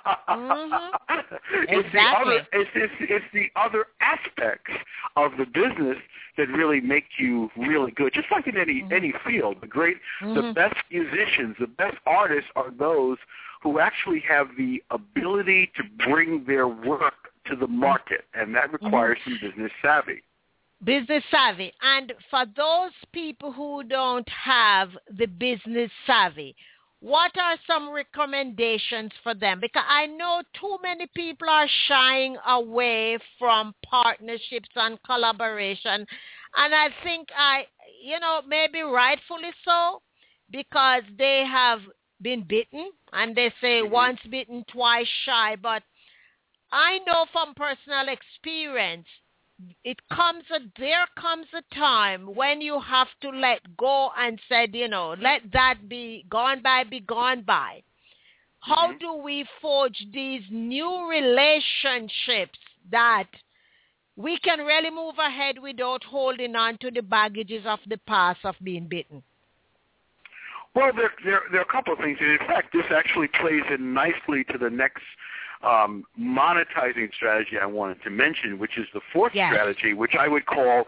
Mm-hmm. It's Exactly. the other, it's, it's, it's the other aspects of the business that really make you really good. Just like in any mm-hmm. any field, the great, mm-hmm. the best musicians, the best artists are those who actually have the ability to bring their work to the market, and that requires mm-hmm. some business savvy. Business savvy. And for those people who don't have the business savvy, what are some recommendations for them? Because I know too many people are shying away from partnerships and collaboration. And I think, I, you know, maybe rightfully so, because they have been bitten. And they say mm-hmm. once bitten, twice shy. But I know from personal experience, it comes a, there comes a time when you have to let go and said, you know, let that be gone by, be gone by. How mm-hmm. do we forge these new relationships that we can really move ahead without holding on to the baggages of the past of being bitten? Well, there, there, there are a couple of things. And in fact, this actually plays in nicely to the next Um, monetizing strategy I wanted to mention, which is the fourth yes. strategy, which I would call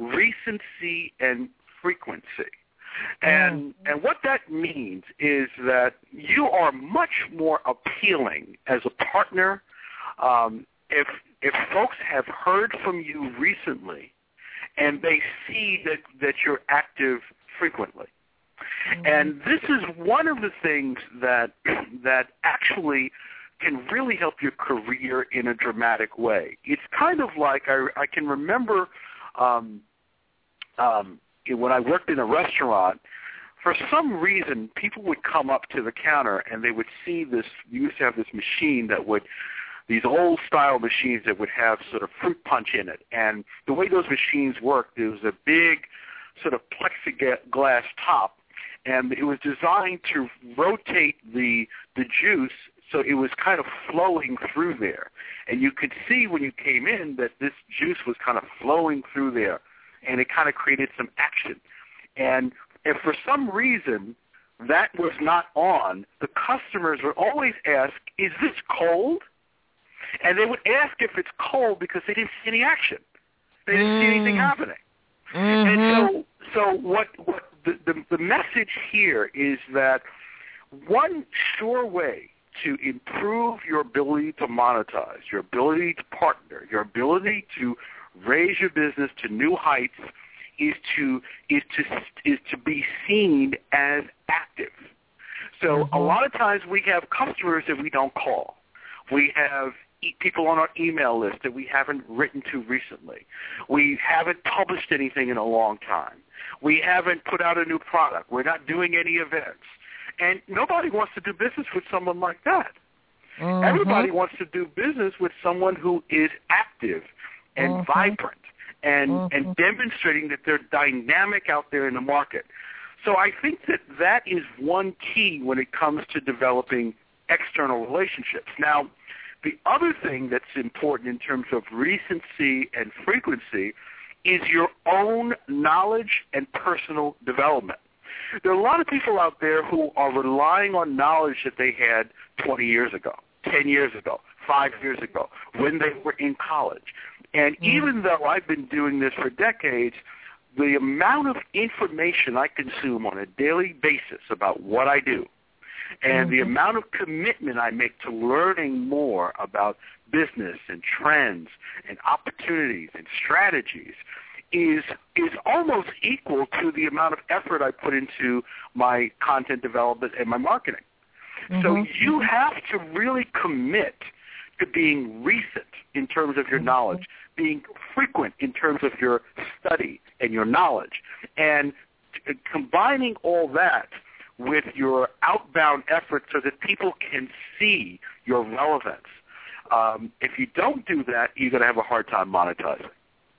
recency and frequency. And mm. and what that means is that you are much more appealing as a partner um, if if folks have heard from you recently and they see that, that you're active frequently. Mm. And this is one of the things that that actually can really help your career in a dramatic way. It's kind of like I, I can remember um, um, when I worked in a restaurant, for some reason people would come up to the counter and they would see this, we used to have this machine that would, these old style machines that would have sort of fruit punch in it. And the way those machines worked, there was a big sort of plexiglass top, and it was designed to rotate the the juice so it was kind of flowing through there. And you could see when you came in that this juice was kind of flowing through there, and it kind of created some action. And if for some reason that was not on, the customers would always ask, is this cold? And they would ask if it's cold because they didn't see any action. They didn't mm. see anything happening. Mm-hmm. And so so what, what the, the, the message here is that one sure way to improve your ability to monetize, your ability to partner, your ability to raise your business to new heights is to is to is to be seen as active. So mm-hmm. a lot of times we have customers that we don't call. We have people on our email list that we haven't written to recently. We haven't published anything in a long time. We haven't put out a new product. We're not doing any events. And nobody wants to do business with someone like that. Mm-hmm. Everybody wants to do business with someone who is active and mm-hmm. vibrant and, mm-hmm. and demonstrating that they're dynamic out there in the market. So I think that that is one key when it comes to developing external relationships. Now, the other thing that's important in terms of recency and frequency is your own knowledge and personal development. There are a lot of people out there who are relying on knowledge that they had twenty years ago, ten years ago, five years ago, when they were in college. And mm-hmm. even though I've been doing this for decades, the amount of information I consume on a daily basis about what I do and mm-hmm. the amount of commitment I make to learning more about business and trends and opportunities and strategies is is almost equal to the amount of effort I put into my content development and my marketing. Mm-hmm. So you have to really commit to being recent in terms of your knowledge, being frequent in terms of your study and your knowledge, and t- combining all that with your outbound efforts so that people can see your relevance. Um, if you don't do that, you're going to have a hard time monetizing.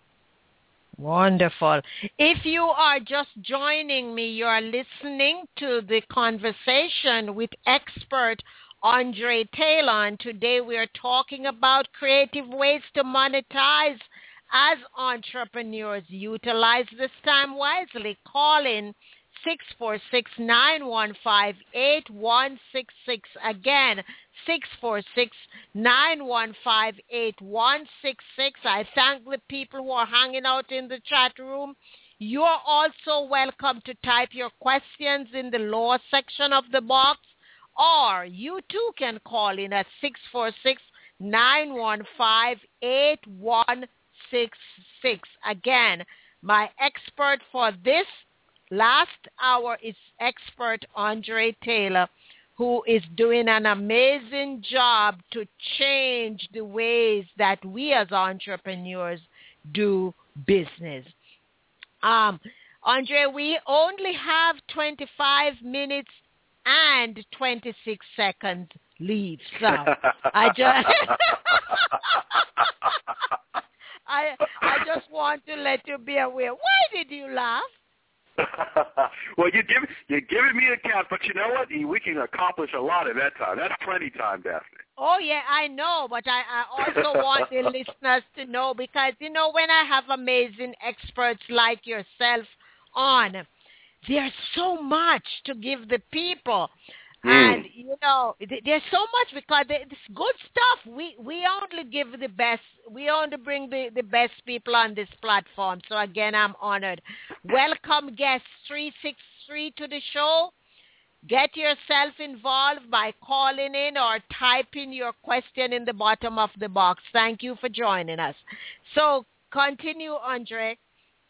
Wonderful. If you are just joining me, you are listening to the conversation with expert Andre Taylor. And today we are talking about creative ways to monetize as entrepreneurs. Utilize this time wisely. Call in six four six, nine one five, eight one six six. Again, six four six, nine one five, eight one six six. I thank the people who are hanging out in the chat room. You are also welcome to type your questions in the lower section of the box, or you too can call in at six four six, nine one five, eight one six six. Again, my expert for this last hour is expert Andre Taylor, who is doing an amazing job to change the ways that we as entrepreneurs do business. Um, Andre, we only have twenty-five minutes and twenty-six seconds leave. So I just I I just want to let you be aware. Why did you laugh? Well, you give you're giving me a count, but you know what? We can accomplish a lot in that time. That's plenty time, Daphne. Oh yeah, I know, but I, I also want the listeners to know, because you know, when I have amazing experts like yourself on, there's so much to give the people. Mm. And, you know, there's so much, because it's good stuff. We we only give the best. We only bring the, the best people on this platform. So, again, I'm honored. Welcome, guest three six three to the show. Get yourself involved by calling in or typing your question in the bottom of the box. Thank you for joining us. So, continue, Andre.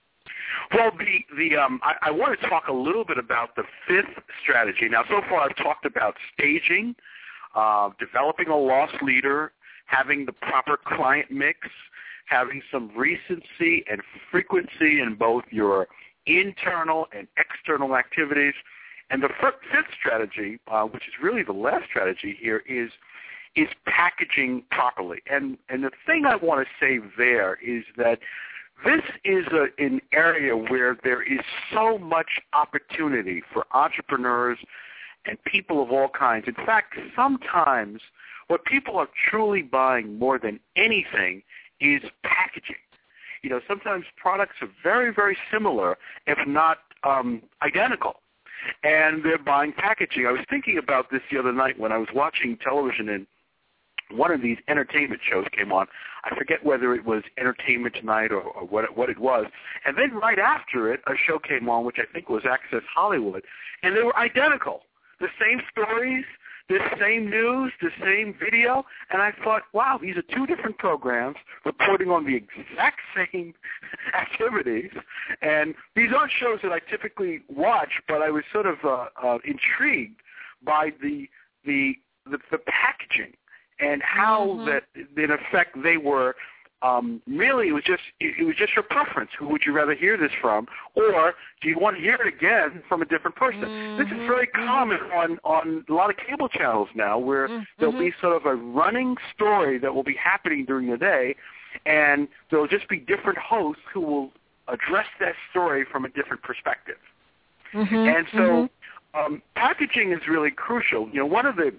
Well, the the um, I, I want to talk a little bit about the fifth strategy. Now, so far I've talked about staging, uh, developing a loss leader, having the proper client mix, having some recency and frequency in both your internal and external activities. And the fifth strategy, uh, which is really the last strategy here, is is packaging properly. And and the thing I want to say there is that this is a, an area where there is so much opportunity for entrepreneurs and people of all kinds. In fact, sometimes what people are truly buying more than anything is packaging. You know, sometimes products are very, very similar, if not um, identical, and they're buying packaging. I was thinking about this the other night when I was watching television, and one of these entertainment shows came on. I forget whether it was Entertainment Tonight or, or what, it, what it was. And then right after it, a show came on, which I think was Access Hollywood, and they were identical. The same stories, the same news, the same video. And I thought, wow, these are two different programs reporting on the exact same activities. And these aren't shows that I typically watch, but I was sort of uh, uh, intrigued by the the the, the packaging. And how mm-hmm. that, in effect, they were um, really, it was just it was just your preference. Who would you rather hear this from, or do you want to hear it again from a different person? Mm-hmm. This is very common on, on a lot of cable channels now, where mm-hmm. there'll be sort of a running story that will be happening during the day, and there'll just be different hosts who will address that story from a different perspective. Mm-hmm. And so, mm-hmm. um, packaging is really crucial. You know, one of the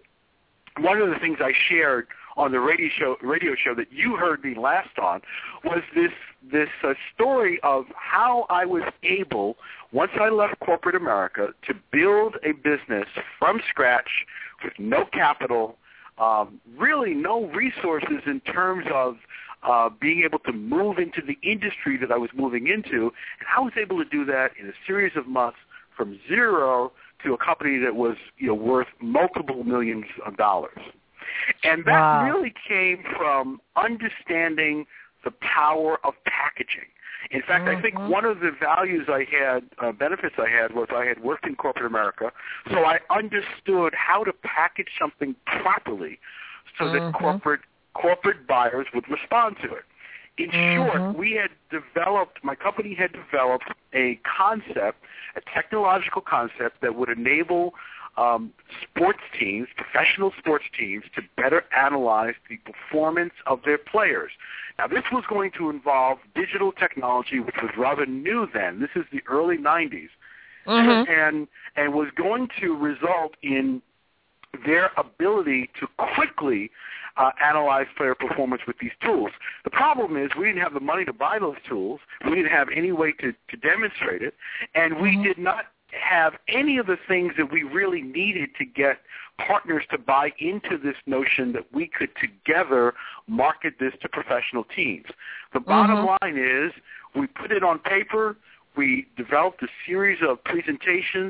One of the things I shared on the radio show, radio show that you heard me last on was this this uh, story of how I was able, once I left corporate America, to build a business from scratch with no capital, um, really no resources in terms of uh, being able to move into the industry that I was moving into. And I was able to do that in a series of months from zero to a company that was, you know, worth multiple millions of dollars. And that wow. really came from understanding the power of packaging. In fact, mm-hmm. I think one of the values I had, uh, benefits I had, was I had worked in corporate America, so I understood how to package something properly so mm-hmm. that corporate corporate buyers would respond to it. In mm-hmm. short, we had developed, my company had developed a concept, a technological concept that would enable um, sports teams, professional sports teams, to better analyze the performance of their players. Now, this was going to involve digital technology, which was rather new then. This is the early nineties, mm-hmm. and and was going to result in their ability to quickly uh, analyze player performance with these tools. The problem is we didn't have the money to buy those tools. We didn't have any way to, to demonstrate it, and we mm-hmm. did not have any of the things that we really needed to get partners to buy into this notion that we could together market this to professional teams. The bottom mm-hmm. line is we put it on paper. We developed a series of presentations.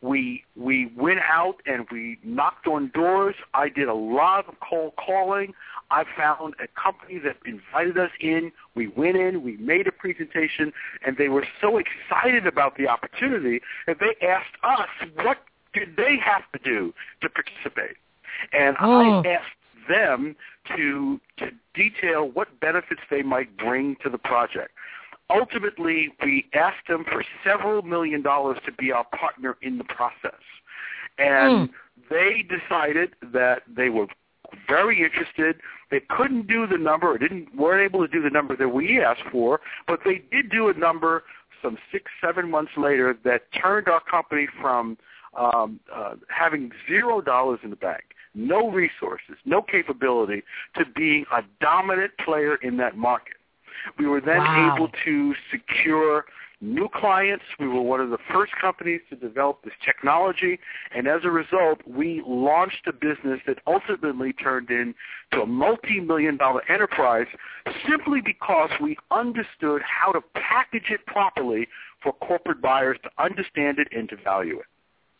We we went out and we knocked on doors. I did a lot of cold calling. I found a company that invited us in. We went in, we made a presentation, and they were so excited about the opportunity that they asked us what did they have to do to participate. And oh. I asked them to to detail what benefits they might bring to the project. Ultimately, we asked them for several million dollars to be our partner in the process. And mm. they decided that they were very interested. They couldn't do the number or didn't weren't able to do the number that we asked for, but they did do a number some six, seven months later that turned our company from um, uh, having zero dollars in the bank, no resources, no capability, to being a dominant player in that market. We were then wow. able to secure new clients. We were one of the first companies to develop this technology, and as a result, we launched a business that ultimately turned into a multi-million dollar enterprise simply because we understood how to package it properly for corporate buyers to understand it and to value it.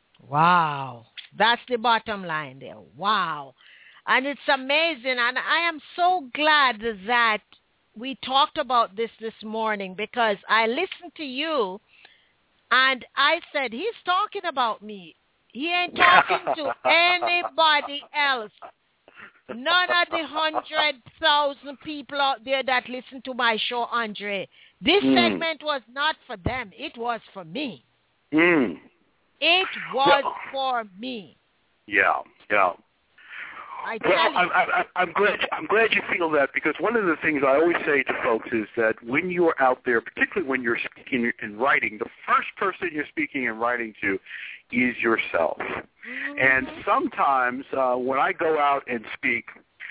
Wow. That's the bottom line there. Wow. And it's amazing, and I am so glad that we talked about this this morning, because I listened to you and I said, he's talking about me. He ain't talking to anybody else. None of the hundred thousand people out there that listen to my show, Andre. This mm. segment was not for them. It was for me. Mm. It was yeah. for me. Yeah, yeah. I well, I, I, I'm glad. I'm glad you feel that, because one of the things I always say to folks is that when you are out there, particularly when you're speaking and writing, the first person you're speaking and writing to is yourself. Mm-hmm. And sometimes uh, when I go out and speak,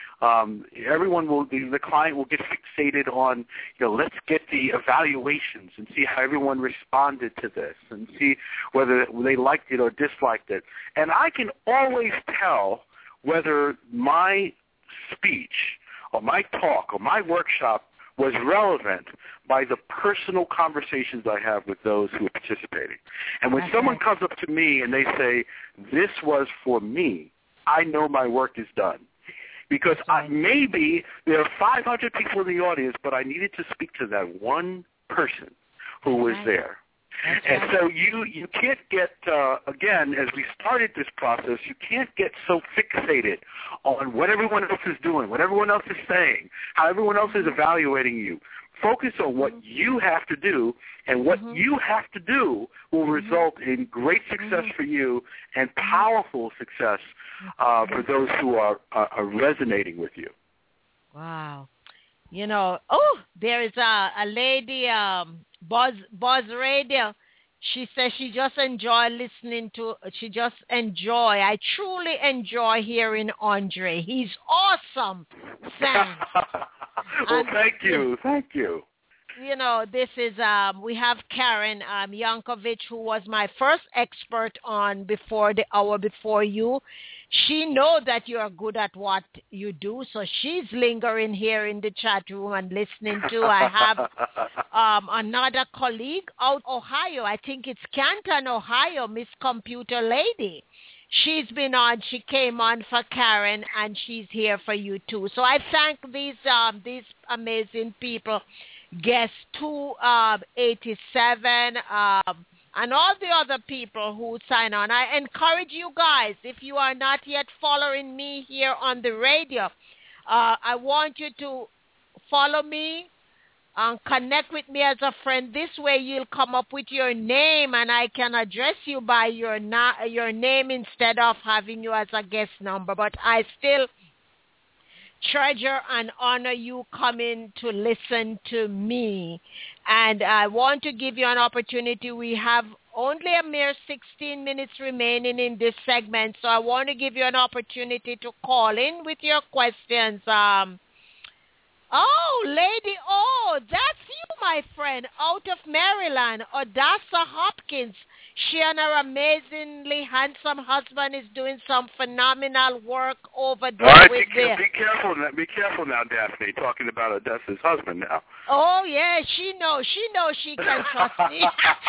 um, everyone will, the, the client will get fixated on, you know, let's get the evaluations and see how everyone responded to this and see whether they liked it or disliked it. And I can always tell whether my speech or my talk or my workshop was relevant by the personal conversations I have with those who are participating. And when okay. someone comes up to me and they say, this was for me, I know my work is done. Because I, maybe there are five hundred people in the audience, but I needed to speak to that one person who was there. And so you, you can't get, uh, again, as we started this process, you can't get so fixated on what everyone else is doing, what everyone else is saying, how everyone else is evaluating you. Focus on what you have to do, and what mm-hmm. you have to do will result in great success for you and powerful success uh, for those who are, uh, are resonating with you. Wow. You know, oh, there is a, a lady, um, Buzz, Buzz Radio. She says she just enjoy listening to, she just enjoy, I truly enjoy hearing Andre. He's awesome, Sam. Well, and, thank you, thank you. You know, this is, um, we have Karen um, Yankovic, who was my first expert on Before the Hour Before You. She knows that you are good at what you do, so she's lingering here in the chat room and listening to. I have um, another colleague out Ohio. I think it's Canton, Ohio, Miss Computer Lady. She's been on. She came on for Karen, and she's here for you too. So I thank these um, these amazing people, guest two eighty-seven. Um, And all the other people who sign on. I encourage you guys, if you are not yet following me here on the radio, uh, I want you to follow me and connect with me as a friend. This way you'll come up with your name, and I can address you by your, na- your name instead of having you as a guest number. But I still treasure and honor you coming to listen to me. And I want to give you an opportunity. We have only a mere sixteen minutes remaining in this segment, so I want to give you an opportunity to call in with your questions. Um, oh, Lady O, that's you, my friend, out of Maryland, Odessa Hopkins. She and her amazingly handsome husband is doing some phenomenal work over there. All right, with be, their... be careful. Now, be careful now, Daphne. Talking about Odessa's husband now. Oh yeah, she knows. She knows she can trust me.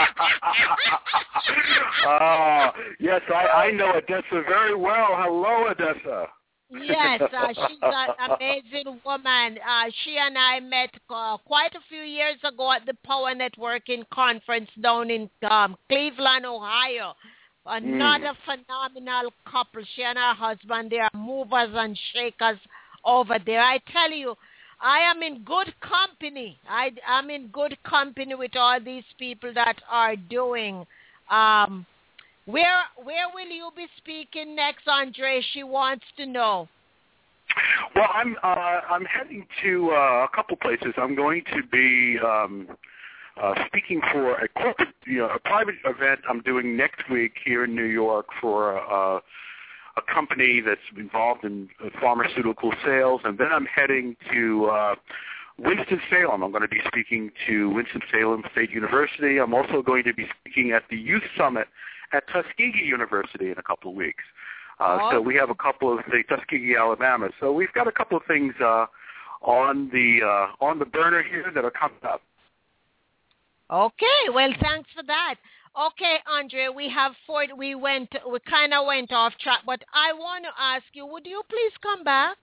Oh yes, I, I know Odessa very well. Hello, Odessa. Yes, uh, she's an amazing woman. Uh, she and I met uh, quite a few years ago at the Power Networking Conference down in um, Cleveland, Ohio. Another mm. phenomenal couple. She and her husband, they are movers and shakers over there. I tell you, I am in good company. I, I'm in good company with all these people that are doing um Where where will you be speaking next, Andre? She wants to know. Well, I'm uh, I'm heading to uh, a couple places. I'm going to be um, uh, speaking for a corporate, you know, a private event I'm doing next week here in New York for a, a company that's involved in pharmaceutical sales, and then I'm heading to uh, Winston-Salem. I'm going to be speaking to Winston-Salem State University. I'm also going to be speaking at the Youth Summit at Tuskegee University in a couple of weeks. Uh, oh. So we have a couple of the Tuskegee, Alabama. So we've got a couple of things uh, on the uh, on the burner here that are coming up. Okay, well, thanks for that. Okay, Andre, we have four. We went, we kind of went off track, but I want to ask you: would you please come back?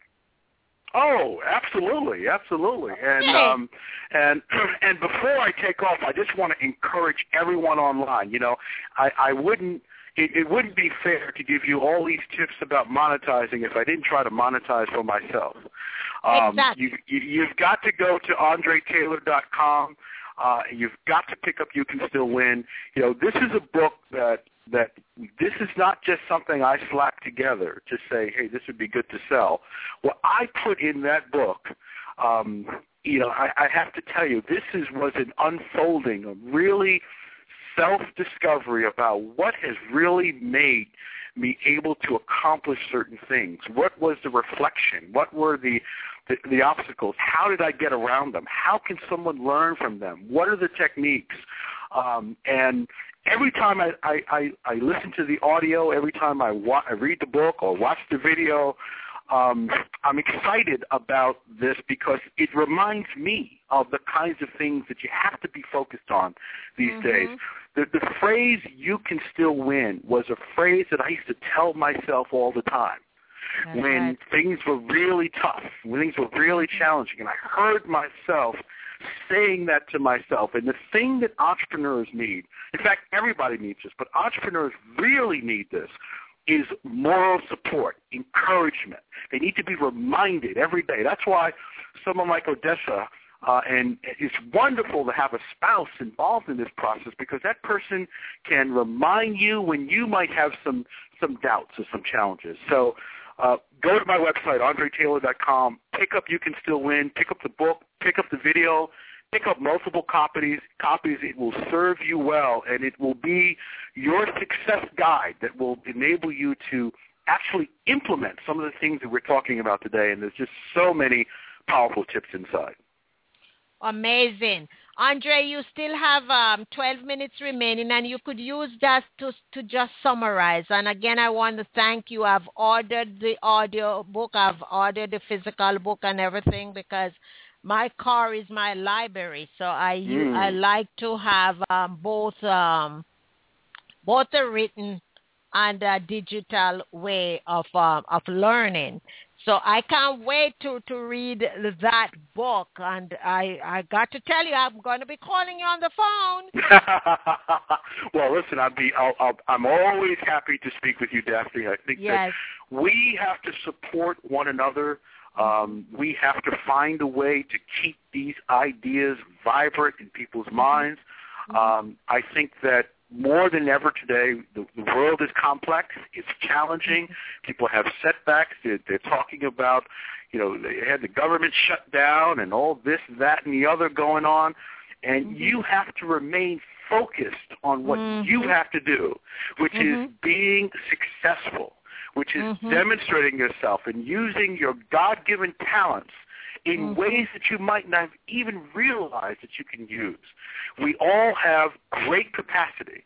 Oh, absolutely, absolutely. And okay. um, and and before I take off, I just want to encourage everyone online. You know, I, I wouldn't. It, it wouldn't be fair to give you all these tips about monetizing if I didn't try to monetize for myself. Um, exactly. You, you, you've got to go to andre taylor dot com. Uh, you've got to pick up You Can Still Win. You know, this is a book that that this is not just something I slapped together to say, hey, this would be good to sell. What I put in that book, um, you know, I, I have to tell you, this is was an unfolding, a really self-discovery about what has really made me able to accomplish certain things. What was the reflection? What were the, the, the obstacles? How did I get around them? How can someone learn from them? What are the techniques? Um, and every time I, I, I, I listen to the audio, every time I, wa- I read the book or watch the video, um, I'm excited about this because it reminds me of the kinds of things that you have to be focused on these mm-hmm. days. The, the phrase, you can still win, was a phrase that I used to tell myself all the time. That's when right. things were really tough, when things were really challenging, and I heard myself saying that to myself. And the thing that entrepreneurs need, in fact, everybody needs this, but entrepreneurs really need this, is moral support, encouragement. They need to be reminded every day. That's why someone like Odessa, uh, and it's wonderful to have a spouse involved in this process because that person can remind you when you might have some, some doubts or some challenges. So uh, go to my website, andre taylor dot com, pick up You Can Still Win, pick up the book, pick up the video, pick up multiple copies. Copies. It will serve you well, and it will be your success guide that will enable you to actually implement some of the things that we're talking about today, and there's just so many powerful tips inside. Amazing. Andre, you still have um, twelve minutes remaining, and you could use that to to just summarize. And again, I want to thank you. I've ordered the audio book. I've ordered the physical book and everything because my car is my library. So I mm. I like to have um, both um, both a written and a digital way of um, of learning. So I can't wait to, to read that book, and I, I got to tell you, I'm going to be calling you on the phone. Well, listen, I'll be, I'll, I'll, I'm always happy to speak with you, Daphne. I think yes. that we have to support one another. Um, we have to find a way to keep these ideas vibrant in people's minds. Mm-hmm. Um, I think that more than ever today, the, the world is complex. It's challenging. People have setbacks. They're, they're talking about, you know, they had the government shut down and all this, that, and the other going on. And mm-hmm. you have to remain focused on what mm-hmm. you have to do, which mm-hmm. is being successful, which is mm-hmm. demonstrating yourself and using your God-given talents in mm-hmm. ways that you might not even realize that you can use. We all have great capacity.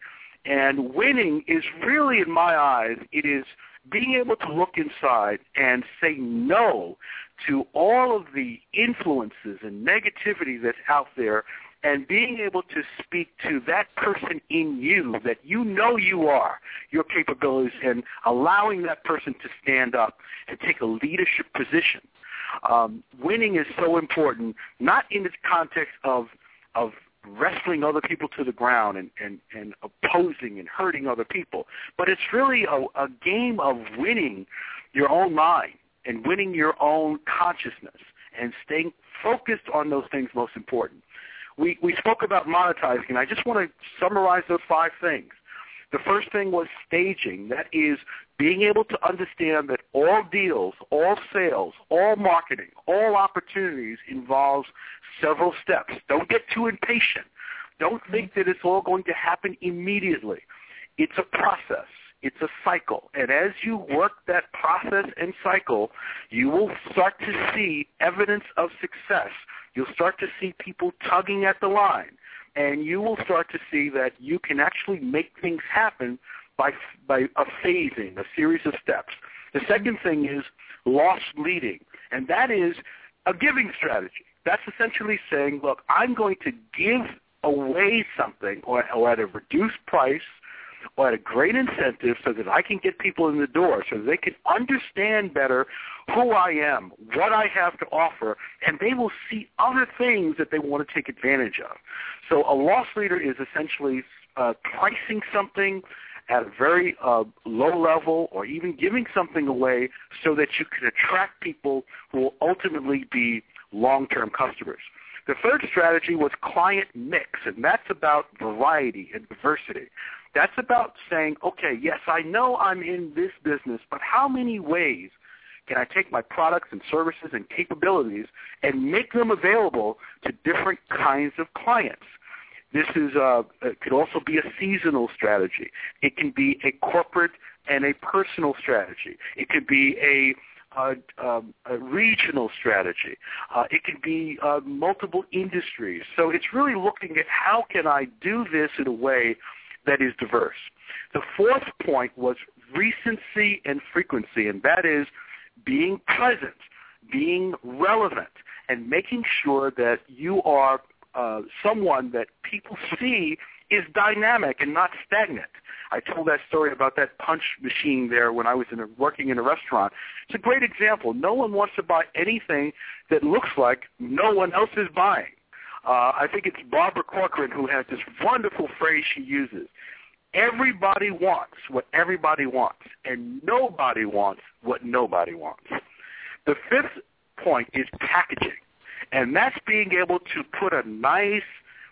And winning is really, in my eyes, it is being able to look inside and say no to all of the influences and negativity that's out there, and being able to speak to that person in you that you know you are, your capabilities, and allowing that person to stand up and take a leadership position. Um, winning is so important, not in its context of of wrestling other people to the ground and, and, and opposing and hurting other people, but it's really a, a game of winning your own mind and winning your own consciousness and staying focused on those things most important. We, we spoke about monetizing, and I just want to summarize those five things. The first thing was staging. That is being able to understand that all deals, all sales, all marketing, all opportunities involves several steps. Don't get too impatient. Don't think that it's all going to happen immediately. It's a process. It's a cycle. And as you work that process and cycle, you will start to see evidence of success. You'll start to see people tugging at the line. And you will start to see that you can actually make things happen by by a phasing, a series of steps. The second thing is loss leading, and that is a giving strategy. That's essentially saying, look, I'm going to give away something or, or at a reduced price or at a great incentive so that I can get people in the door, so that they can understand better who I am, what I have to offer, and they will see other things that they want to take advantage of. So a loss leader is essentially uh, pricing something at a very uh, low level or even giving something away so that you can attract people who will ultimately be long-term customers. The third strategy was client mix, and that's about variety and diversity. That's about saying, okay, yes, I know I'm in this business, but how many ways can I take my products and services and capabilities and make them available to different kinds of clients? This is uh, it could also be a seasonal strategy. It can be a corporate and a personal strategy. It could be a Uh, um, a regional strategy. Uh, it can be uh, multiple industries. So it's really looking at how can I do this in a way that is diverse. The fourth point was recency and frequency, and that is being present, being relevant, and making sure that you are uh, someone that people see is dynamic and not stagnant. I told that story about that punch machine there when I was in a, working in a restaurant. It's a great example. No one wants to buy anything that looks like no one else is buying. Uh, I think it's Barbara Corcoran who has this wonderful phrase she uses. Everybody wants what everybody wants, and nobody wants what nobody wants. The fifth point is packaging, and that's being able to put a nice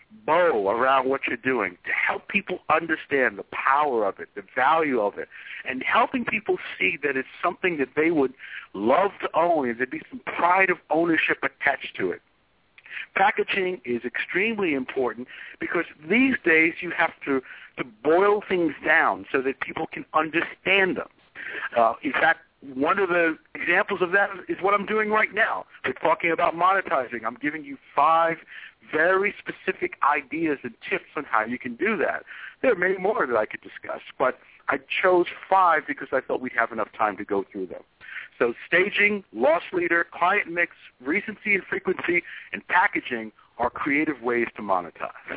bow around what you're doing to help people understand the power of it, the value of it, and helping people see that it's something that they would love to own and there'd be some pride of ownership attached to it. Packaging is extremely important because these days you have to, to boil things down so that people can understand them. Uh, in fact, one of the examples of that is what I'm doing right now. We're talking about monetizing. I'm giving you five very specific ideas and tips on how you can do that. There are many more that I could discuss, but I chose five because I thought we'd have enough time to go through them. So staging, loss leader, client mix, recency and frequency, and packaging are creative ways to monetize.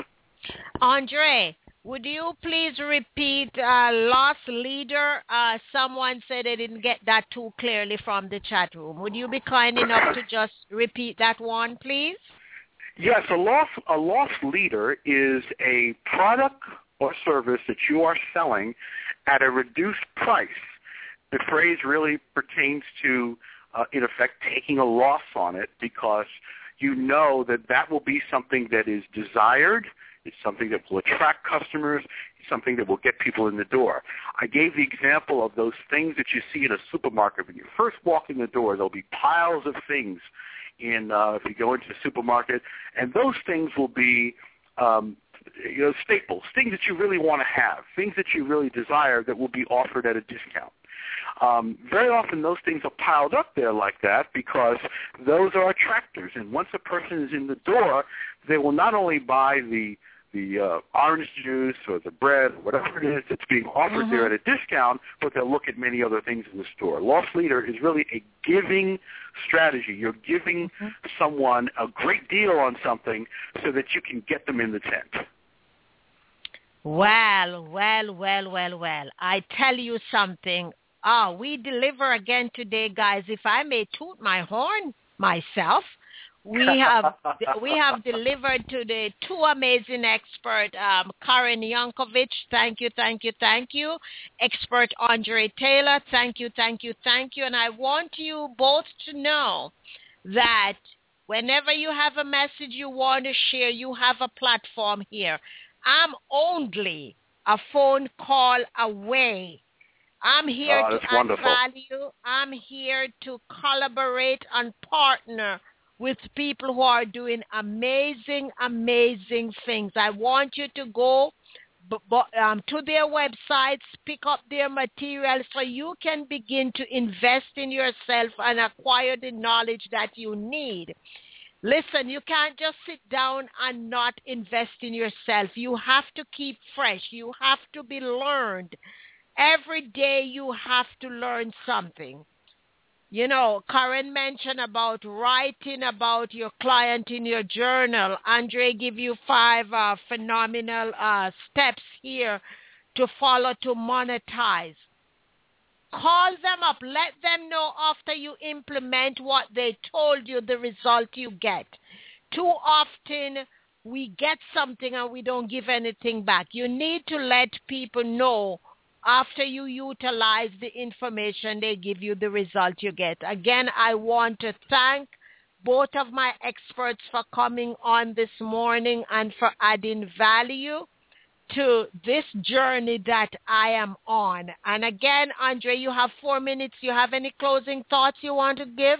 Andre, would you please repeat uh, loss leader? Uh, someone said they didn't get that too clearly from the chat room. Would you be kind enough to just repeat that one, please? Yes, a loss, a loss leader is a product or service that you are selling at a reduced price. The phrase really pertains to, uh, in effect, taking a loss on it because you know that that will be something that is desired. It's something that will attract customers. It's something that will get people in the door. I gave the example of those things that you see in a supermarket. When you first walk in the door, there'll be piles of things in uh, if you go into the supermarket, and those things will be um, you know, staples, things that you really want to have, things that you really desire that will be offered at a discount. Um, very often those things are piled up there like that because those are attractors, and once a person is in the door, they will not only buy the the uh, orange juice or the bread, whatever it is that's being offered mm-hmm. there at a discount, but they'll look at many other things in the store. Loss leader is really a giving strategy. You're giving mm-hmm. someone a great deal on something so that you can get them in the tent. Well, well, well, well, well. I tell you something. Oh, we deliver again today, guys. If I may toot my horn myself, we have we have delivered today two amazing experts, um, Karen Yankovic, thank you, thank you, thank you. Expert Andre Taylor, thank you, thank you, thank you. And I want you both to know that whenever you have a message you want to share, you have a platform here. I'm only a phone call away. I'm here oh, to add wonderful. value. I'm here to collaborate and partner with people who are doing amazing, amazing things. I want you to go b- b- um, to their websites, pick up their material so you can begin to invest in yourself and acquire the knowledge that you need. Listen, you can't just sit down and not invest in yourself. You have to keep fresh. You have to be learned. Every day you have to learn something. You know, Karen mentioned about writing about your client in your journal. Andre give you five uh, phenomenal uh, steps here to follow to monetize. Call them up. Let them know after you implement what they told you, the result you get. Too often we get something and we don't give anything back. You need to let people know after you utilize the information, they give you the result you get. Again, I want to thank both of my experts for coming on this morning and for adding value to this journey that I am on. And again, Andre, you have four minutes. You have any closing thoughts you want to give?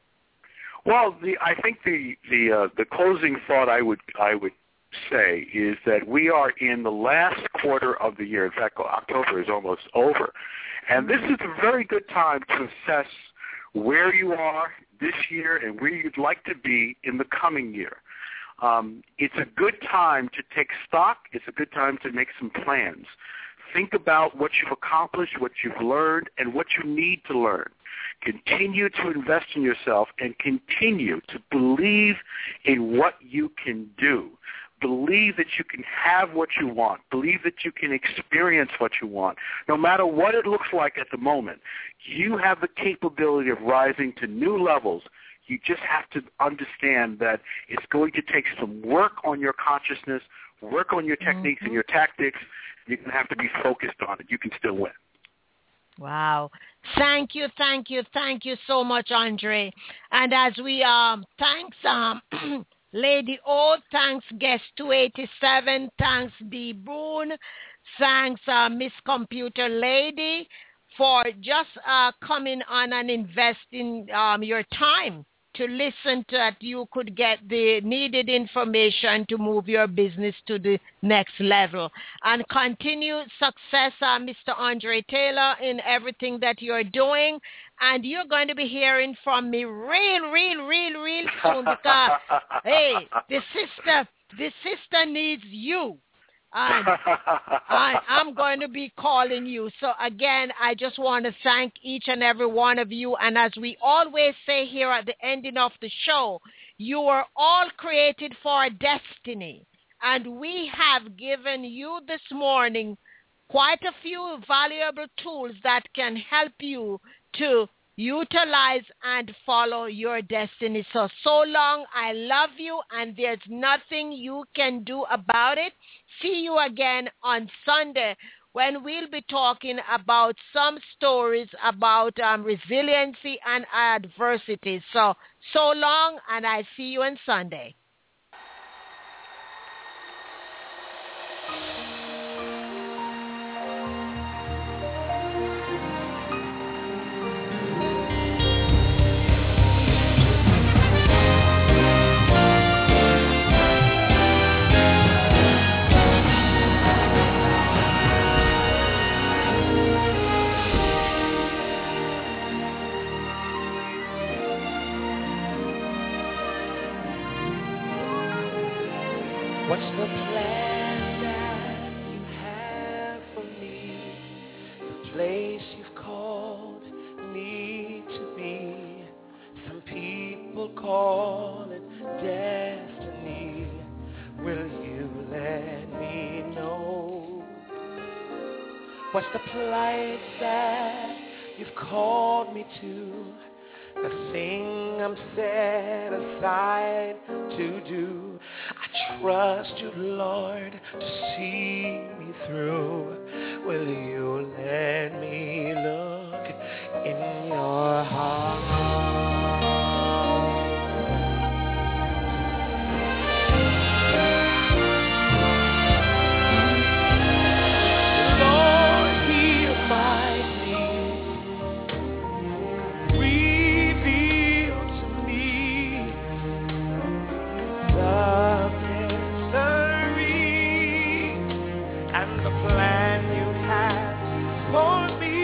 Well, the, I think the the uh, the closing thought I would I would say is that we are in the last quarter of the year. In fact, October is almost over. And this is a very good time to assess where you are this year and where you'd like to be in the coming year. Um, it's a good time to take stock. It's a good time to make some plans. Think about what you've accomplished, what you've learned, and what you need to learn. Continue to invest in yourself and continue to believe in what you can do. Believe that you can have what you want. Believe that you can experience what you want. No matter what it looks like at the moment, you have the capability of rising to new levels. You just have to understand that it's going to take some work on your consciousness, work on your techniques mm-hmm. and your tactics. You're going to have to be focused on it. You can still win. Wow. Thank you, thank you, thank you so much, Andre. And as we, um, thanks, um, Lady O, thanks Guest two eighty-seven, thanks D. Boone, thanks uh, Miss Computer Lady for just uh, coming on and investing um, your time to listen to that you could get the needed information to move your business to the next level. And continued success, uh, Mister Andre Taylor, in everything that you're doing. And you're going to be hearing from me real, real, real, real soon because, hey, the sister, the sister needs you. And I, I'm going to be calling you. So again, I just want to thank each and every one of you. And as we always say here at the ending of the show, you are all created for a destiny. And we have given you this morning quite a few valuable tools that can help you to utilize and follow your destiny. So, so long, I love you, and there's nothing you can do about it. See you again on Sunday when we'll be talking about some stories about um, resiliency and adversity. So, so long, and I see you on Sunday. place you've called me to be. Some people call it destiny. Will you let me know what's the plight that you've called me to? The thing I'm set aside to do. I trust you, Lord, to see me through. Will you let me look in your heart? Lord, hear my plea. Reveal to me the mystery and the plan you have for me.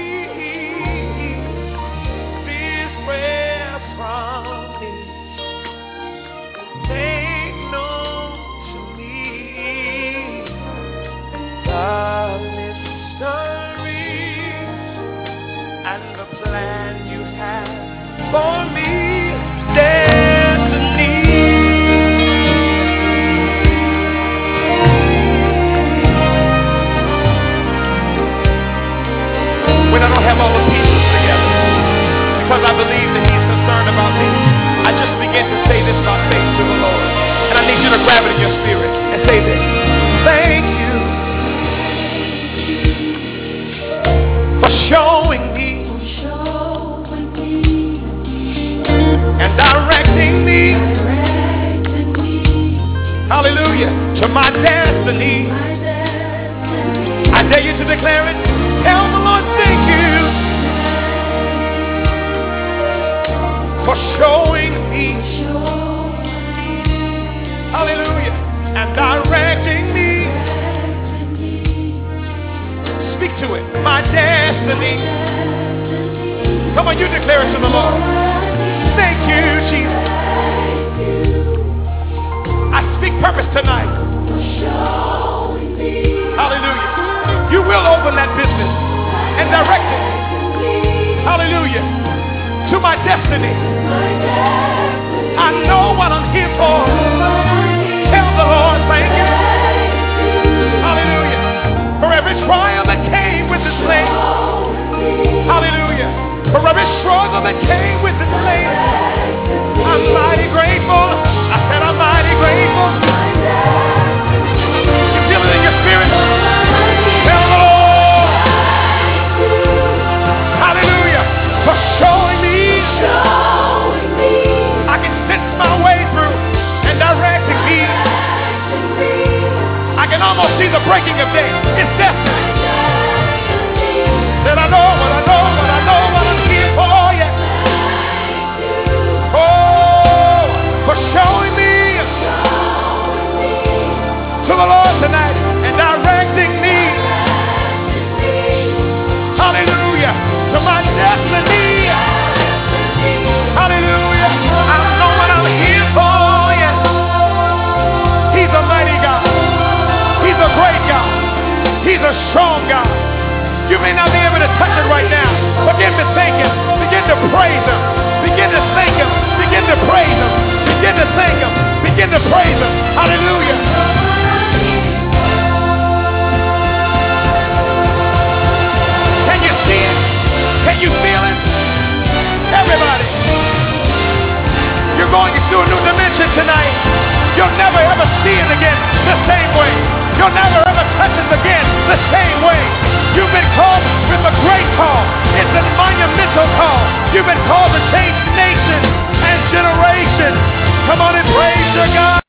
This prayer from me, make known to me the mystery and the plan you have for me. Destiny. When I don't have all the pieces together, because I believe that he's concerned about me, I just begin to say this by faith to the Lord. And I need you to grab it in your spirit and say this. Thank you for showing me and directing me, hallelujah, to my destiny. I dare you to declare it. Tell the Lord, thank you for showing me, hallelujah, and directing me. Speak to it. My destiny. Come on, you declare it to the Lord. Thank you, Jesus. I speak purpose tonight. Hallelujah. You will open that business and direct it. Hallelujah. To my destiny. I know what I'm here for. Tell the Lord, thank you. Hallelujah. For every trial that came with this lady. Hallelujah. For every struggle that came with this lady. I'm mighty grateful. I said I'm mighty grateful. You feel it in your spirit? Tell the Lord. Hallelujah. For showing me. I can sense my way through and directing me. I can almost see the breaking of day. It's destiny. That I know what I know, what I know, what I'm here for, yeah. Oh, for showing me to the Lord tonight and directing me. Hallelujah. To my destiny. Hallelujah. I know what I'm here for, yeah. He's a mighty God. He's a great God. He's a strong God. You may not be able to touch it right now. Begin to thank him. Begin to praise him. Begin to thank him. Begin to praise him. Begin to thank him. Begin to praise him. Hallelujah.